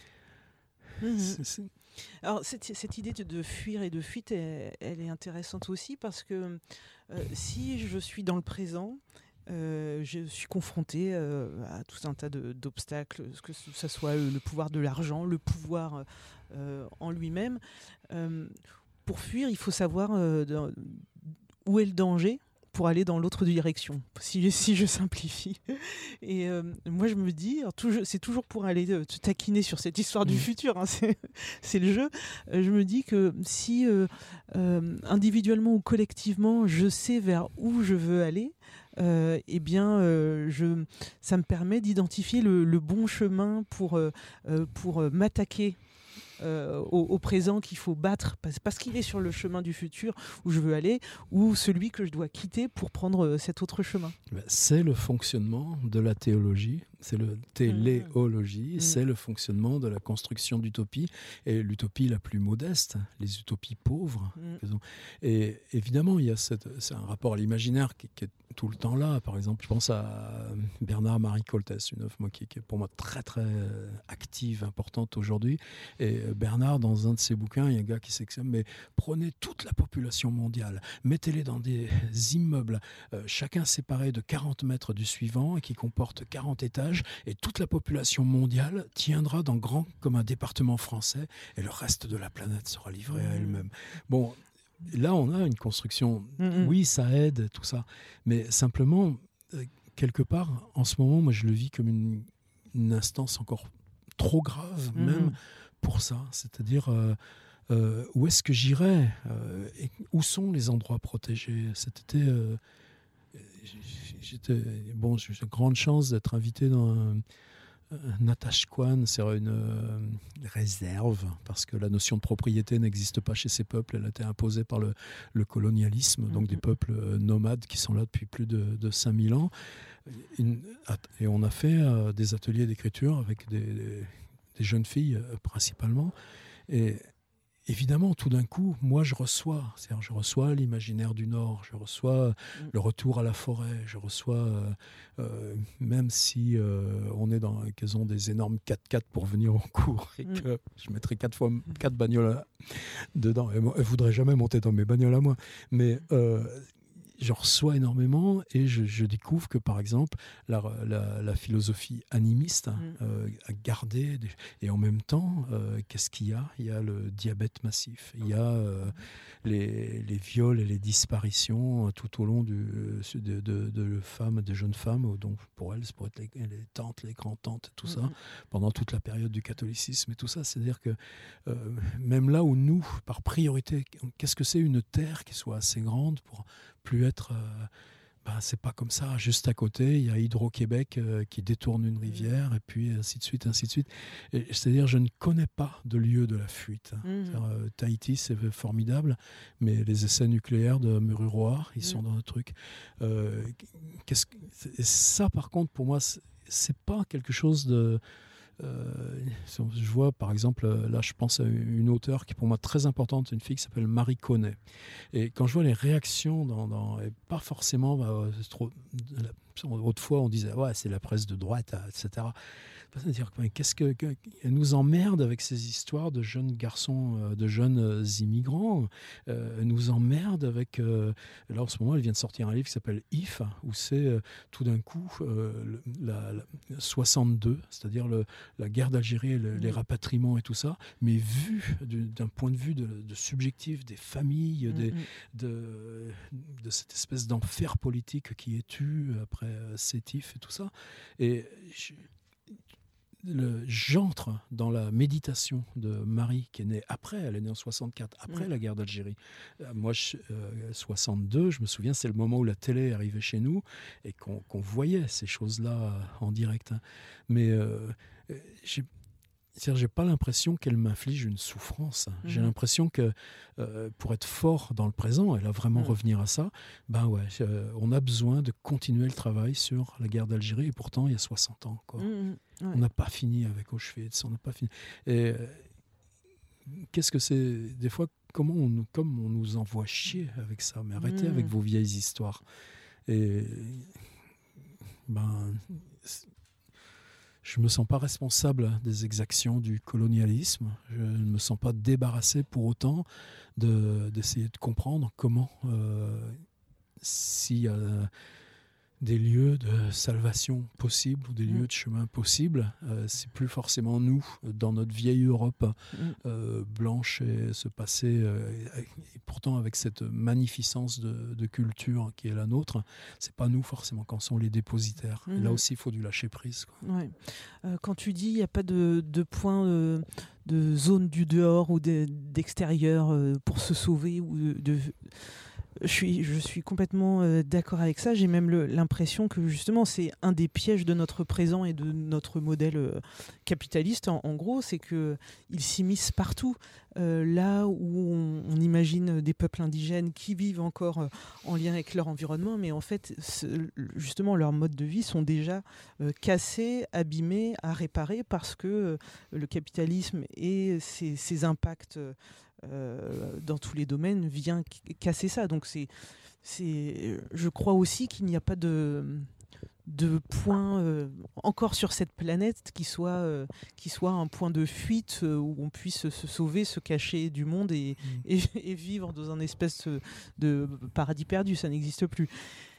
mmh. c'est, c'est... Alors, cette, cette idée de, de fuir et de fuite, elle, elle est intéressante aussi parce que euh, si je suis dans le présent, Euh, je suis confrontée euh, à tout un tas de, d'obstacles, que ce soit le pouvoir de l'argent, le pouvoir euh, en lui-même. Euh, pour fuir, il faut savoir euh, où est le danger pour aller dans l'autre direction, si, si je simplifie. Et euh, moi, je me dis, alors, tout, c'est toujours pour aller euh, te taquiner sur cette histoire du mmh. futur, hein, c'est, c'est le jeu. Euh, je me dis que si euh, euh, individuellement ou collectivement, je sais vers où je veux aller, Euh, eh bien, euh, je, ça me permet d'identifier le, le bon chemin pour, euh, pour euh, m'attaquer euh, au, au présent qu'il faut battre parce, parce qu'il est sur le chemin du futur où je veux aller, ou celui que je dois quitter pour prendre euh, cet autre chemin. C'est le fonctionnement de la théologie, c'est le téléologie, mmh. c'est le fonctionnement de la construction d'utopie, et l'utopie la plus modeste, les utopies pauvres. Mmh. Et évidemment, il y a cette, c'est un rapport à l'imaginaire qui, qui est tout le temps là. Par exemple, je pense à Bernard-Marie Coltès, une œuvre moi, qui, qui est pour moi très très active, importante aujourd'hui. Et Bernard, dans un de ses bouquins, il y a un gars qui s'exclame, mais prenez toute la population mondiale, mettez-les dans des immeubles, euh, chacun séparé de quarante mètres du suivant et qui comporte quarante étages, et toute la population mondiale tiendra dans grand comme un département français, et le reste de la planète sera livré à elle-même. Bon, là on a une construction, mmh. oui ça aide, tout ça, mais simplement, euh, quelque part, en ce moment, moi je le vis comme une, une instance encore trop grave, mmh. même pour ça, c'est-à-dire euh, euh, où est-ce que j'irais, euh, et où sont les endroits protégés. Cet été, euh, j'étais, bon, j'ai eu la grande chance d'être invité dans un, un Natashquan, c'est une euh, réserve, parce que la notion de propriété n'existe pas chez ces peuples, elle a été imposée par le, le colonialisme, mmh. donc des peuples euh, nomades qui sont là depuis plus de, de cinq mille ans. Une, et on a fait euh, des ateliers d'écriture avec des, des des jeunes filles euh, principalement, et évidemment tout d'un coup moi je reçois, c'est-à-dire je reçois l'imaginaire du Nord, je reçois mmh. le retour à la forêt, je reçois euh, euh, même si euh, on est dans qu'elles ont des énormes quatre-quatre pour venir en cours et mmh. que je mettrai quatre fois quatre bagnoles dedans, elles ne voudraient jamais monter dans mes bagnoles à moi, mais euh, je reçois énormément, et je, je découvre que, par exemple, la, la, la philosophie animiste mmh. euh, a gardé, des, et en même temps, euh, qu'est-ce qu'il y a ? Il y a le diabète massif, il y a euh, les, les viols et les disparitions tout au long du, de, de, de femmes, de jeunes femmes, donc pour elles, ça pourrait être les, les tantes, les grands-tantes, tout ça, mmh. pendant toute la période du catholicisme et tout ça. C'est-à-dire que euh, même là où nous, par priorité, qu'est-ce que c'est une terre qui soit assez grande pour plus être, euh, ben c'est pas comme ça, juste à côté il y a Hydro-Québec euh, qui détourne une rivière, et puis ainsi de suite, ainsi de suite. Et, c'est-à-dire je ne connais pas de lieu de la fuite. Mmh. Euh, Tahiti c'est formidable, mais les essais nucléaires de Mururoa, ils mmh. sont dans le truc. Euh, qu'est-ce que, ça par contre pour moi c'est, c'est pas quelque chose de... Euh, je vois par exemple, là je pense à une auteure qui est pour moi très importante, une fille qui s'appelle Marie Connet, et quand je vois les réactions dans, dans et pas forcément bah, c'est trop, autrefois on disait ouais c'est la presse de droite, et cetera. C'est-à-dire qu'est-ce que, que elle nous emmerde avec ces histoires de jeunes garçons, de jeunes immigrants, euh, elle nous emmerde avec euh, là en ce moment elle vient de sortir un livre qui s'appelle If, où c'est euh, tout d'un coup euh, la, la soixante-deux, c'est-à-dire le, la guerre d'Algérie, le, mmh. les rapatriements et tout ça, mais vu du, d'un point de vue de, de subjectif des familles, mmh. des, de, de cette espèce d'enfer politique qui est tu après euh, Sétif et tout ça, et je, Le, j'entre dans la méditation de Marie, qui est née après, elle est née en soixante-quatre, après mmh. la guerre d'Algérie. Euh, moi, je, euh, soixante-deux, je me souviens, c'est le moment où la télé arrivait chez nous et qu'on, qu'on voyait ces choses-là en direct. Hein. Mais euh, j'ai, c'est-à-dire, j'ai pas l'impression qu'elle m'inflige une souffrance. Mmh. J'ai l'impression que euh, pour être fort dans le présent, et là vraiment mmh. revenir à ça, ben ouais, euh, on a besoin de continuer le travail sur la guerre d'Algérie, et pourtant il y a soixante ans, quoi. Mmh. Ouais. On n'a pas fini avec Auschwitz, on n'a pas fini. Et euh, qu'est-ce que c'est des fois, comment on, comme on nous envoie chier avec ça, mais arrêtez mmh. avec vos vieilles histoires. Et ben, je ne me sens pas responsable des exactions du colonialisme. Je ne me sens pas débarrassé pour autant de, d'essayer de comprendre comment, euh, si euh, des lieux de salvation possibles ou des mmh. lieux de chemin possibles. Euh, c'est plus forcément nous, dans notre vieille Europe mmh. euh, blanche et ce passé, euh, et pourtant avec cette magnificence de, de culture qui est la nôtre, c'est pas nous forcément quand sont les dépositaires. Mmh. Et là aussi, il faut du lâcher prise. Quoi. Ouais. Euh, quand tu dis il n'y a pas de, de point euh, de zone du dehors ou de, d'extérieur euh, pour se sauver ou de, de Je suis, je suis complètement euh, d'accord avec ça. J'ai même le, l'impression que justement c'est un des pièges de notre présent et de notre modèle euh, capitaliste. En, en gros, c'est qu'il s'immisce partout. Euh, là où on, on imagine des peuples indigènes qui vivent encore euh, en lien avec leur environnement, mais en fait, justement, leurs modes de vie sont déjà euh, cassés, abîmés, à réparer parce que euh, le capitalisme et ses, ses impacts euh, Euh, dans tous les domaines vient casser ça. Donc c'est, c'est, je crois aussi qu'il n'y a pas de, de point euh, encore sur cette planète qui soit, euh, qui soit un point de fuite euh, où on puisse se sauver, se cacher du monde et, mmh. et, et vivre dans un espèce de paradis perdu. Ça n'existe plus.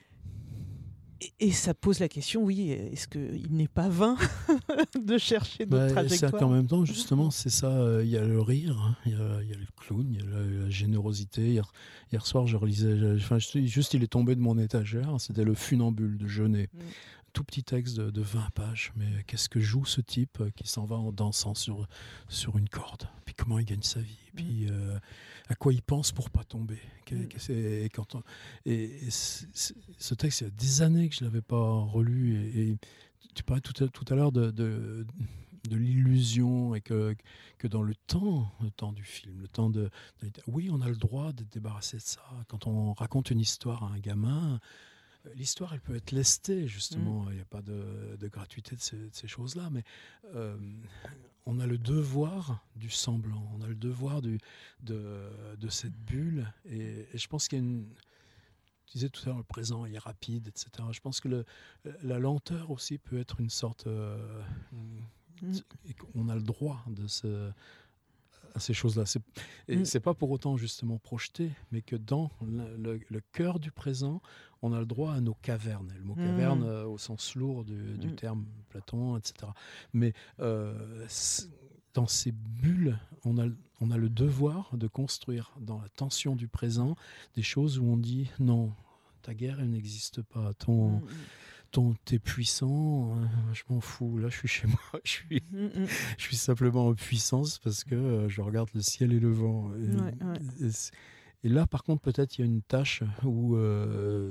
Et, et ça pose la question, oui, est-ce qu'il n'est pas vain de chercher d'autres bah, trajectoires ? C'est qu'en même temps, justement, c'est ça, il euh, y a le rire, il hein, y, y a le clown, il y a la, la générosité. Hier, hier soir, je relisais, enfin, juste il est tombé de mon étagère, c'était le Funambule de Genet. Mm. Tout petit texte de, de vingt pages, mais qu'est-ce que joue ce type qui s'en va en dansant sur, sur une corde ? Puis comment il gagne sa vie ? Puis euh, à quoi il pense pour pas tomber ? Et, et, quand on, et, et ce texte, il y a des années que je l'avais pas relu. Et, et tu parlais tout à, tout à l'heure de, de, de l'illusion et que, que dans le temps, le temps du film, le temps de, de... Oui, on a le droit d'être débarrassé de ça. Quand on raconte une histoire à un gamin... L'histoire, elle peut être lestée, justement. Il mmh. n'y a pas de, de gratuité de ces, de ces choses-là. Mais euh, on a le devoir du semblant. On a le devoir du, de, de cette bulle. Et, et je pense qu'il y a une... Tu disais tout à l'heure, le présent est rapide, et cetera. Je pense que le, la lenteur aussi peut être une sorte... Euh, mmh. et on a le droit de se... à ces choses-là. C'est, et mmh. c'est pas pour autant justement projeté, mais que dans le, le, le cœur du présent, on a le droit à nos cavernes. Le mot mmh. caverne euh, au sens lourd du, du mmh. terme Platon, et cetera. Mais euh, dans ces bulles, on a, on a le devoir de construire dans la tension du présent des choses où on dit non, ta guerre, elle n'existe pas. Ton... Mmh. Ton, t'es puissant, hein, je m'en fous. Là, je suis chez moi. Je suis, mm-hmm. je suis simplement en puissance parce que euh, je regarde le ciel et le vent. Et, ouais, ouais. et, et là, par contre, peut-être il y a une tâche où euh,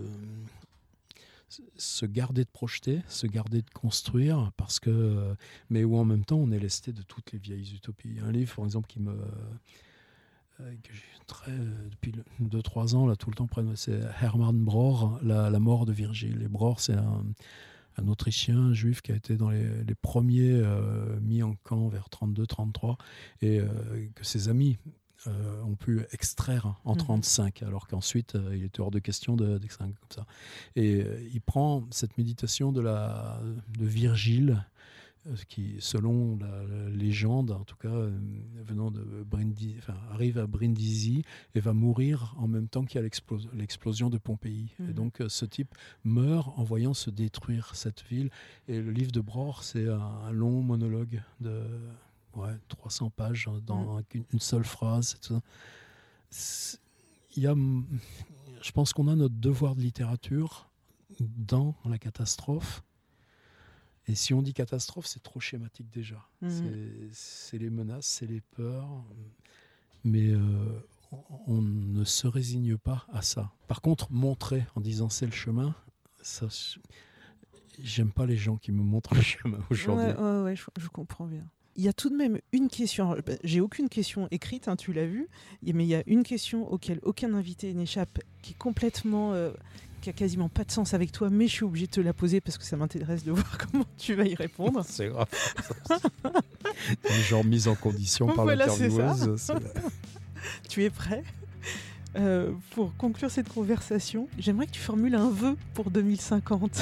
se garder de projeter, se garder de construire, parce que, euh, mais où en même temps, on est lesté de toutes les vieilles utopies. Il y a un livre, par exemple, qui me... Euh, que j'ai très, euh, depuis deux trois ans, là, tout le temps, c'est Hermann Brohr, la, la mort de Virgile. Et Brohr, c'est un, un Autrichien juif qui a été dans les, les premiers euh, mis en camp vers trente-deux trente-trois, et euh, que ses amis euh, ont pu extraire en trente-cinq, mmh. alors qu'ensuite, euh, il était hors de question de, d'extraire comme ça. Et euh, il prend cette méditation de, la, de Virgile, qui, selon la, la légende, en tout cas, euh, venant de Brindisi, enfin, arrive à Brindisi et va mourir en même temps qu'il y a l'explos- l'explosion de Pompéi. Mmh. Et donc, euh, ce type meurt en voyant se détruire cette ville. Et le livre de Brohr, c'est un, un long monologue de ouais, trois cents pages dans mmh. une, une seule phrase. Et tout ça. C'est, il y a, je pense qu'on a notre devoir de littérature dans la catastrophe. Et si on dit catastrophe, c'est trop schématique déjà. Mmh. C'est, c'est les menaces, c'est les peurs. Mais euh, on, on ne se résigne pas à ça. Par contre, montrer en disant c'est le chemin, ça, j'aime pas les gens qui me montrent le chemin aujourd'hui. Ouais, ouais, ouais, je, je comprends bien. Il y a tout de même une question. J'ai aucune question écrite, hein, tu l'as vu, mais il y a une question auquel aucun invité n'échappe, qui est complètement... Euh, qui a quasiment pas de sens avec toi, mais je suis obligée de te la poser parce que ça m'intéresse de voir comment tu vas y répondre. C'est grave. Genre mise en condition par voilà, l'intervieweuse. C'est c'est tu es prêt ? euh, Pour conclure cette conversation, j'aimerais que tu formules un vœu pour deux mille cinquante.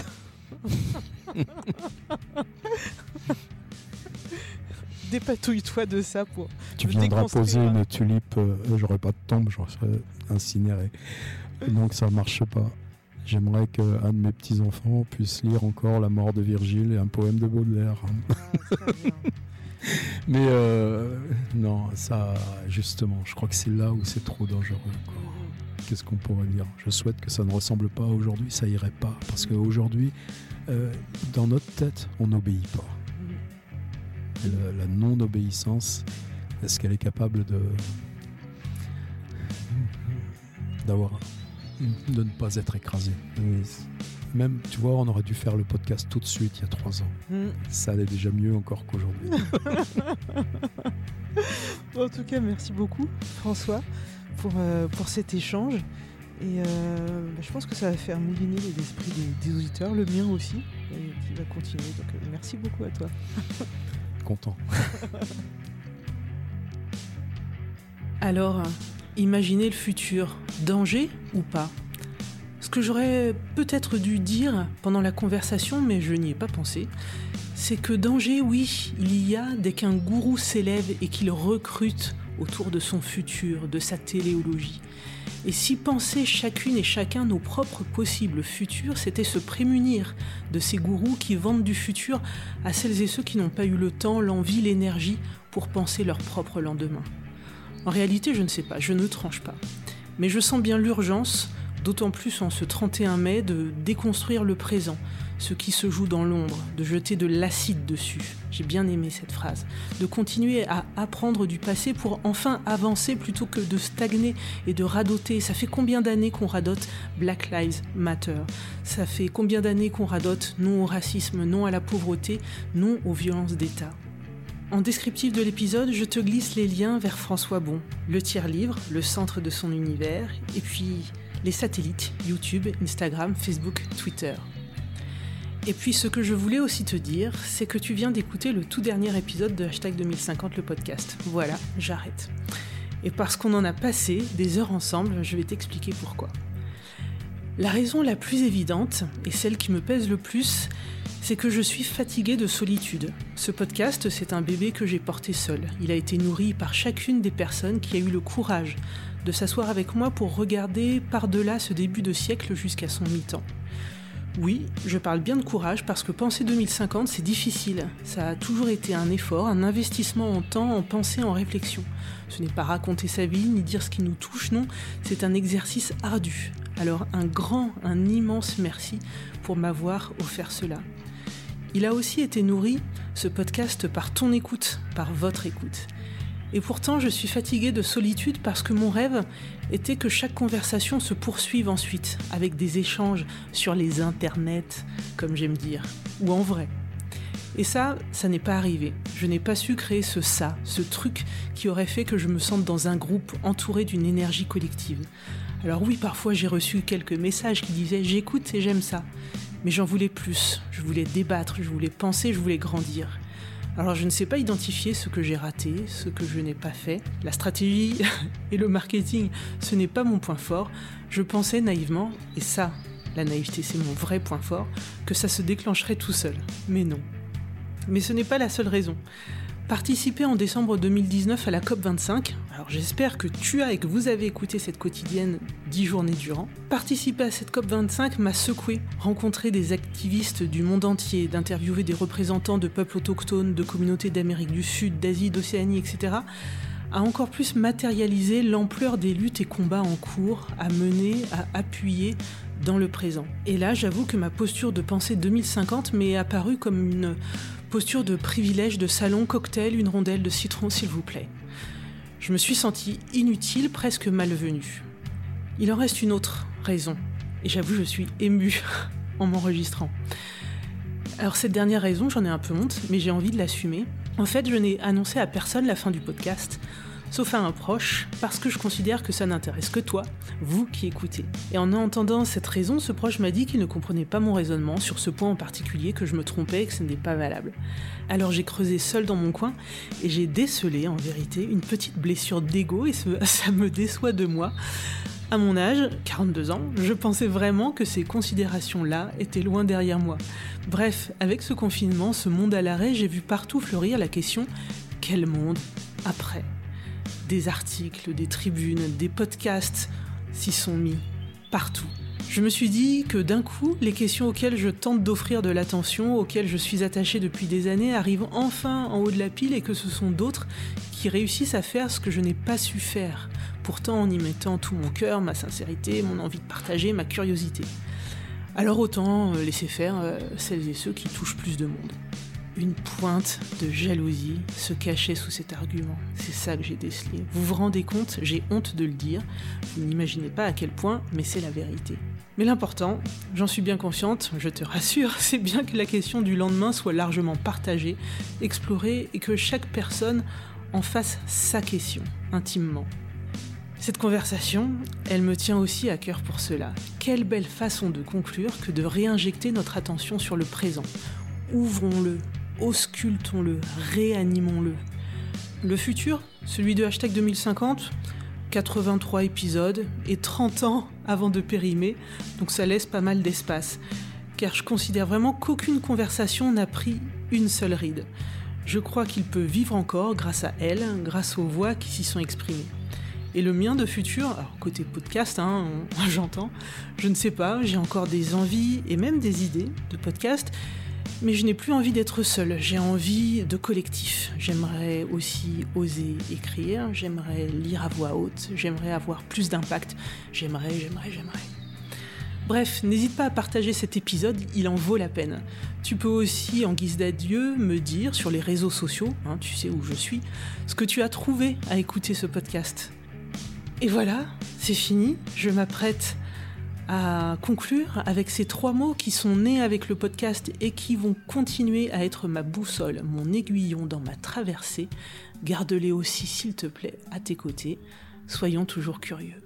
Dépatouille-toi de ça pour tu viendras poser une tulipe, euh, j'aurai pas de tombe, je serai incinéré. Donc ça marche pas. J'aimerais qu'un de mes petits-enfants puisse lire encore La mort de Virgile et un poème de Baudelaire. Ah, Mais euh, non, ça, justement, je crois que c'est là où c'est trop dangereux, quoi. Qu'est-ce qu'on pourrait dire ? Je souhaite que ça ne ressemble pas à aujourd'hui, ça irait pas. Parce qu'aujourd'hui, euh, dans notre tête, on n'obéit pas. Et la, la non-obéissance, est-ce qu'elle est capable de d'avoir de ne pas être écrasée ? Même, tu vois, on aurait dû faire le podcast tout de suite il y a trois ans. Mm. Ça allait déjà mieux encore qu'aujourd'hui. En tout cas, merci beaucoup, François, pour, euh, pour cet échange. Et euh, bah, je pense que ça va faire mouliner les esprits des, des auditeurs, le mien aussi, et qui va continuer. Donc, euh, merci beaucoup à toi. Content. Alors, imaginez le futur. Danger ou pas ? Ce que j'aurais peut-être dû dire pendant la conversation, mais je n'y ai pas pensé, c'est que danger, oui, il y a dès qu'un gourou s'élève et qu'il recrute autour de son futur, de sa téléologie. Et si penser chacune et chacun nos propres possibles futurs, c'était se prémunir de ces gourous qui vendent du futur à celles et ceux qui n'ont pas eu le temps, l'envie, l'énergie pour penser leur propre lendemain. En réalité, je ne sais pas, je ne tranche pas. Mais je sens bien l'urgence, d'autant plus en ce trente et un mai, de déconstruire le présent, ce qui se joue dans l'ombre, de jeter de l'acide dessus. J'ai bien aimé cette phrase. De continuer à apprendre du passé pour enfin avancer plutôt que de stagner et de radoter. Ça fait combien d'années qu'on radote Black Lives Matter ? Ça fait combien d'années qu'on radote non au racisme, non à la pauvreté, non aux violences d'État ? En descriptif de l'épisode, je te glisse les liens vers François Bon, le tiers-livre, le centre de son univers, et puis les satellites, YouTube, Instagram, Facebook, Twitter. Et puis ce que je voulais aussi te dire, c'est que tu viens d'écouter le tout dernier épisode de Hashtag deux mille cinquante, le podcast. Voilà, j'arrête. Et parce qu'on en a passé des heures ensemble, je vais t'expliquer pourquoi. La raison la plus évidente, et celle qui me pèse le plus, c'est que je suis fatiguée de solitude. Ce podcast, c'est un bébé que j'ai porté seul. Il a été nourri par chacune des personnes qui a eu le courage de s'asseoir avec moi pour regarder par-delà ce début de siècle jusqu'à son mi-temps. Oui, je parle bien de courage parce que penser deux mille cinquante, c'est difficile. Ça a toujours été un effort, un investissement en temps, en pensée, en réflexion. Ce n'est pas raconter sa vie, ni dire ce qui nous touche, non, c'est un exercice ardu. Alors un grand, un immense merci pour m'avoir offert cela. Il a aussi été nourri, ce podcast, par ton écoute, par votre écoute. Et pourtant, je suis fatiguée de solitude parce que mon rêve était que chaque conversation se poursuive ensuite, avec des échanges sur les internets, comme j'aime dire, ou en vrai. Et ça, ça n'est pas arrivé. Je n'ai pas su créer ce ça, ce truc qui aurait fait que je me sente dans un groupe entouré d'une énergie collective. Alors oui, parfois j'ai reçu quelques messages qui disaient « j'écoute et j'aime ça ». Mais j'en voulais plus, je voulais débattre, je voulais penser, je voulais grandir. Alors je ne sais pas identifier ce que j'ai raté, ce que je n'ai pas fait. La stratégie et le marketing, ce n'est pas mon point fort. Je pensais naïvement, et ça, la naïveté c'est mon vrai point fort, que ça se déclencherait tout seul. Mais non. Mais ce n'est pas la seule raison. Participer en décembre deux mille dix-neuf à la COP vingt-cinq, alors j'espère que tu as et que vous avez écouté cette quotidienne dix journées durant. Participer à cette COP vingt-cinq m'a secoué. Rencontrer des activistes du monde entier, d'interviewer des représentants de peuples autochtones, de communautés d'Amérique du Sud, d'Asie, d'Océanie, et cetera, a encore plus matérialisé l'ampleur des luttes et combats en cours, à mener, à appuyer dans le présent. Et là, j'avoue que ma posture de pensée deux mille cinquante m'est apparue comme une posture de privilège de salon, cocktail, une rondelle de citron, s'il vous plaît. Je me suis sentie inutile, presque malvenue. Il en reste une autre raison, et j'avoue, je suis émue en m'enregistrant. Alors cette dernière raison, j'en ai un peu honte, mais j'ai envie de l'assumer. En fait, je n'ai annoncé à personne la fin du podcast, sauf à un proche, parce que je considère que ça n'intéresse que toi, vous qui écoutez. Et en entendant cette raison, ce proche m'a dit qu'il ne comprenait pas mon raisonnement sur ce point en particulier, que je me trompais et que ce n'était pas valable. Alors j'ai creusé seul dans mon coin, et j'ai décelé, en vérité, une petite blessure d'ego, et ça me déçoit de moi. À mon âge, quarante-deux ans, je pensais vraiment que ces considérations-là étaient loin derrière moi. Bref, avec ce confinement, ce monde à l'arrêt, j'ai vu partout fleurir la question « quel monde après ?» Des articles, des tribunes, des podcasts s'y sont mis partout. Je me suis dit que d'un coup, les questions auxquelles je tente d'offrir de l'attention, auxquelles je suis attachée depuis des années, arrivent enfin en haut de la pile et que ce sont d'autres qui réussissent à faire ce que je n'ai pas su faire, pourtant en y mettant tout mon cœur, ma sincérité, mon envie de partager, ma curiosité. Alors autant laisser faire euh, celles et ceux qui touchent plus de monde. Une pointe de jalousie se cachait sous cet argument. C'est ça que j'ai décelé. Vous vous rendez compte, j'ai honte de le dire. Vous n'imaginez pas à quel point, mais c'est la vérité. Mais l'important, j'en suis bien consciente, je te rassure, c'est bien que la question du lendemain soit largement partagée, explorée et que chaque personne en fasse sa question, intimement. Cette conversation, elle me tient aussi à cœur pour cela. Quelle belle façon de conclure que de réinjecter notre attention sur le présent. Ouvrons-le. Auscultons-le, réanimons-le. Le futur, celui de hashtag deux mille cinquante, quatre-vingt-trois épisodes et trente ans avant de périmer, donc ça laisse pas mal d'espace. Car je considère vraiment qu'aucune conversation n'a pris une seule ride. Je crois qu'il peut vivre encore grâce à elle, grâce aux voix qui s'y sont exprimées. Et le mien de futur, alors côté podcast, hein, j'entends, je ne sais pas, j'ai encore des envies et même des idées de podcast. Mais je n'ai plus envie d'être seule, j'ai envie de collectif. J'aimerais aussi oser écrire, j'aimerais lire à voix haute, j'aimerais avoir plus d'impact, j'aimerais, j'aimerais, j'aimerais. Bref, n'hésite pas à partager cet épisode, il en vaut la peine. Tu peux aussi, en guise d'adieu, me dire sur les réseaux sociaux, hein, tu sais où je suis, ce que tu as trouvé à écouter ce podcast. Et voilà, c'est fini, je m'apprête à conclure avec ces trois mots qui sont nés avec le podcast et qui vont continuer à être ma boussole, mon aiguillon dans ma traversée. Garde-les aussi, s'il te plaît, à tes côtés. Soyons toujours curieux.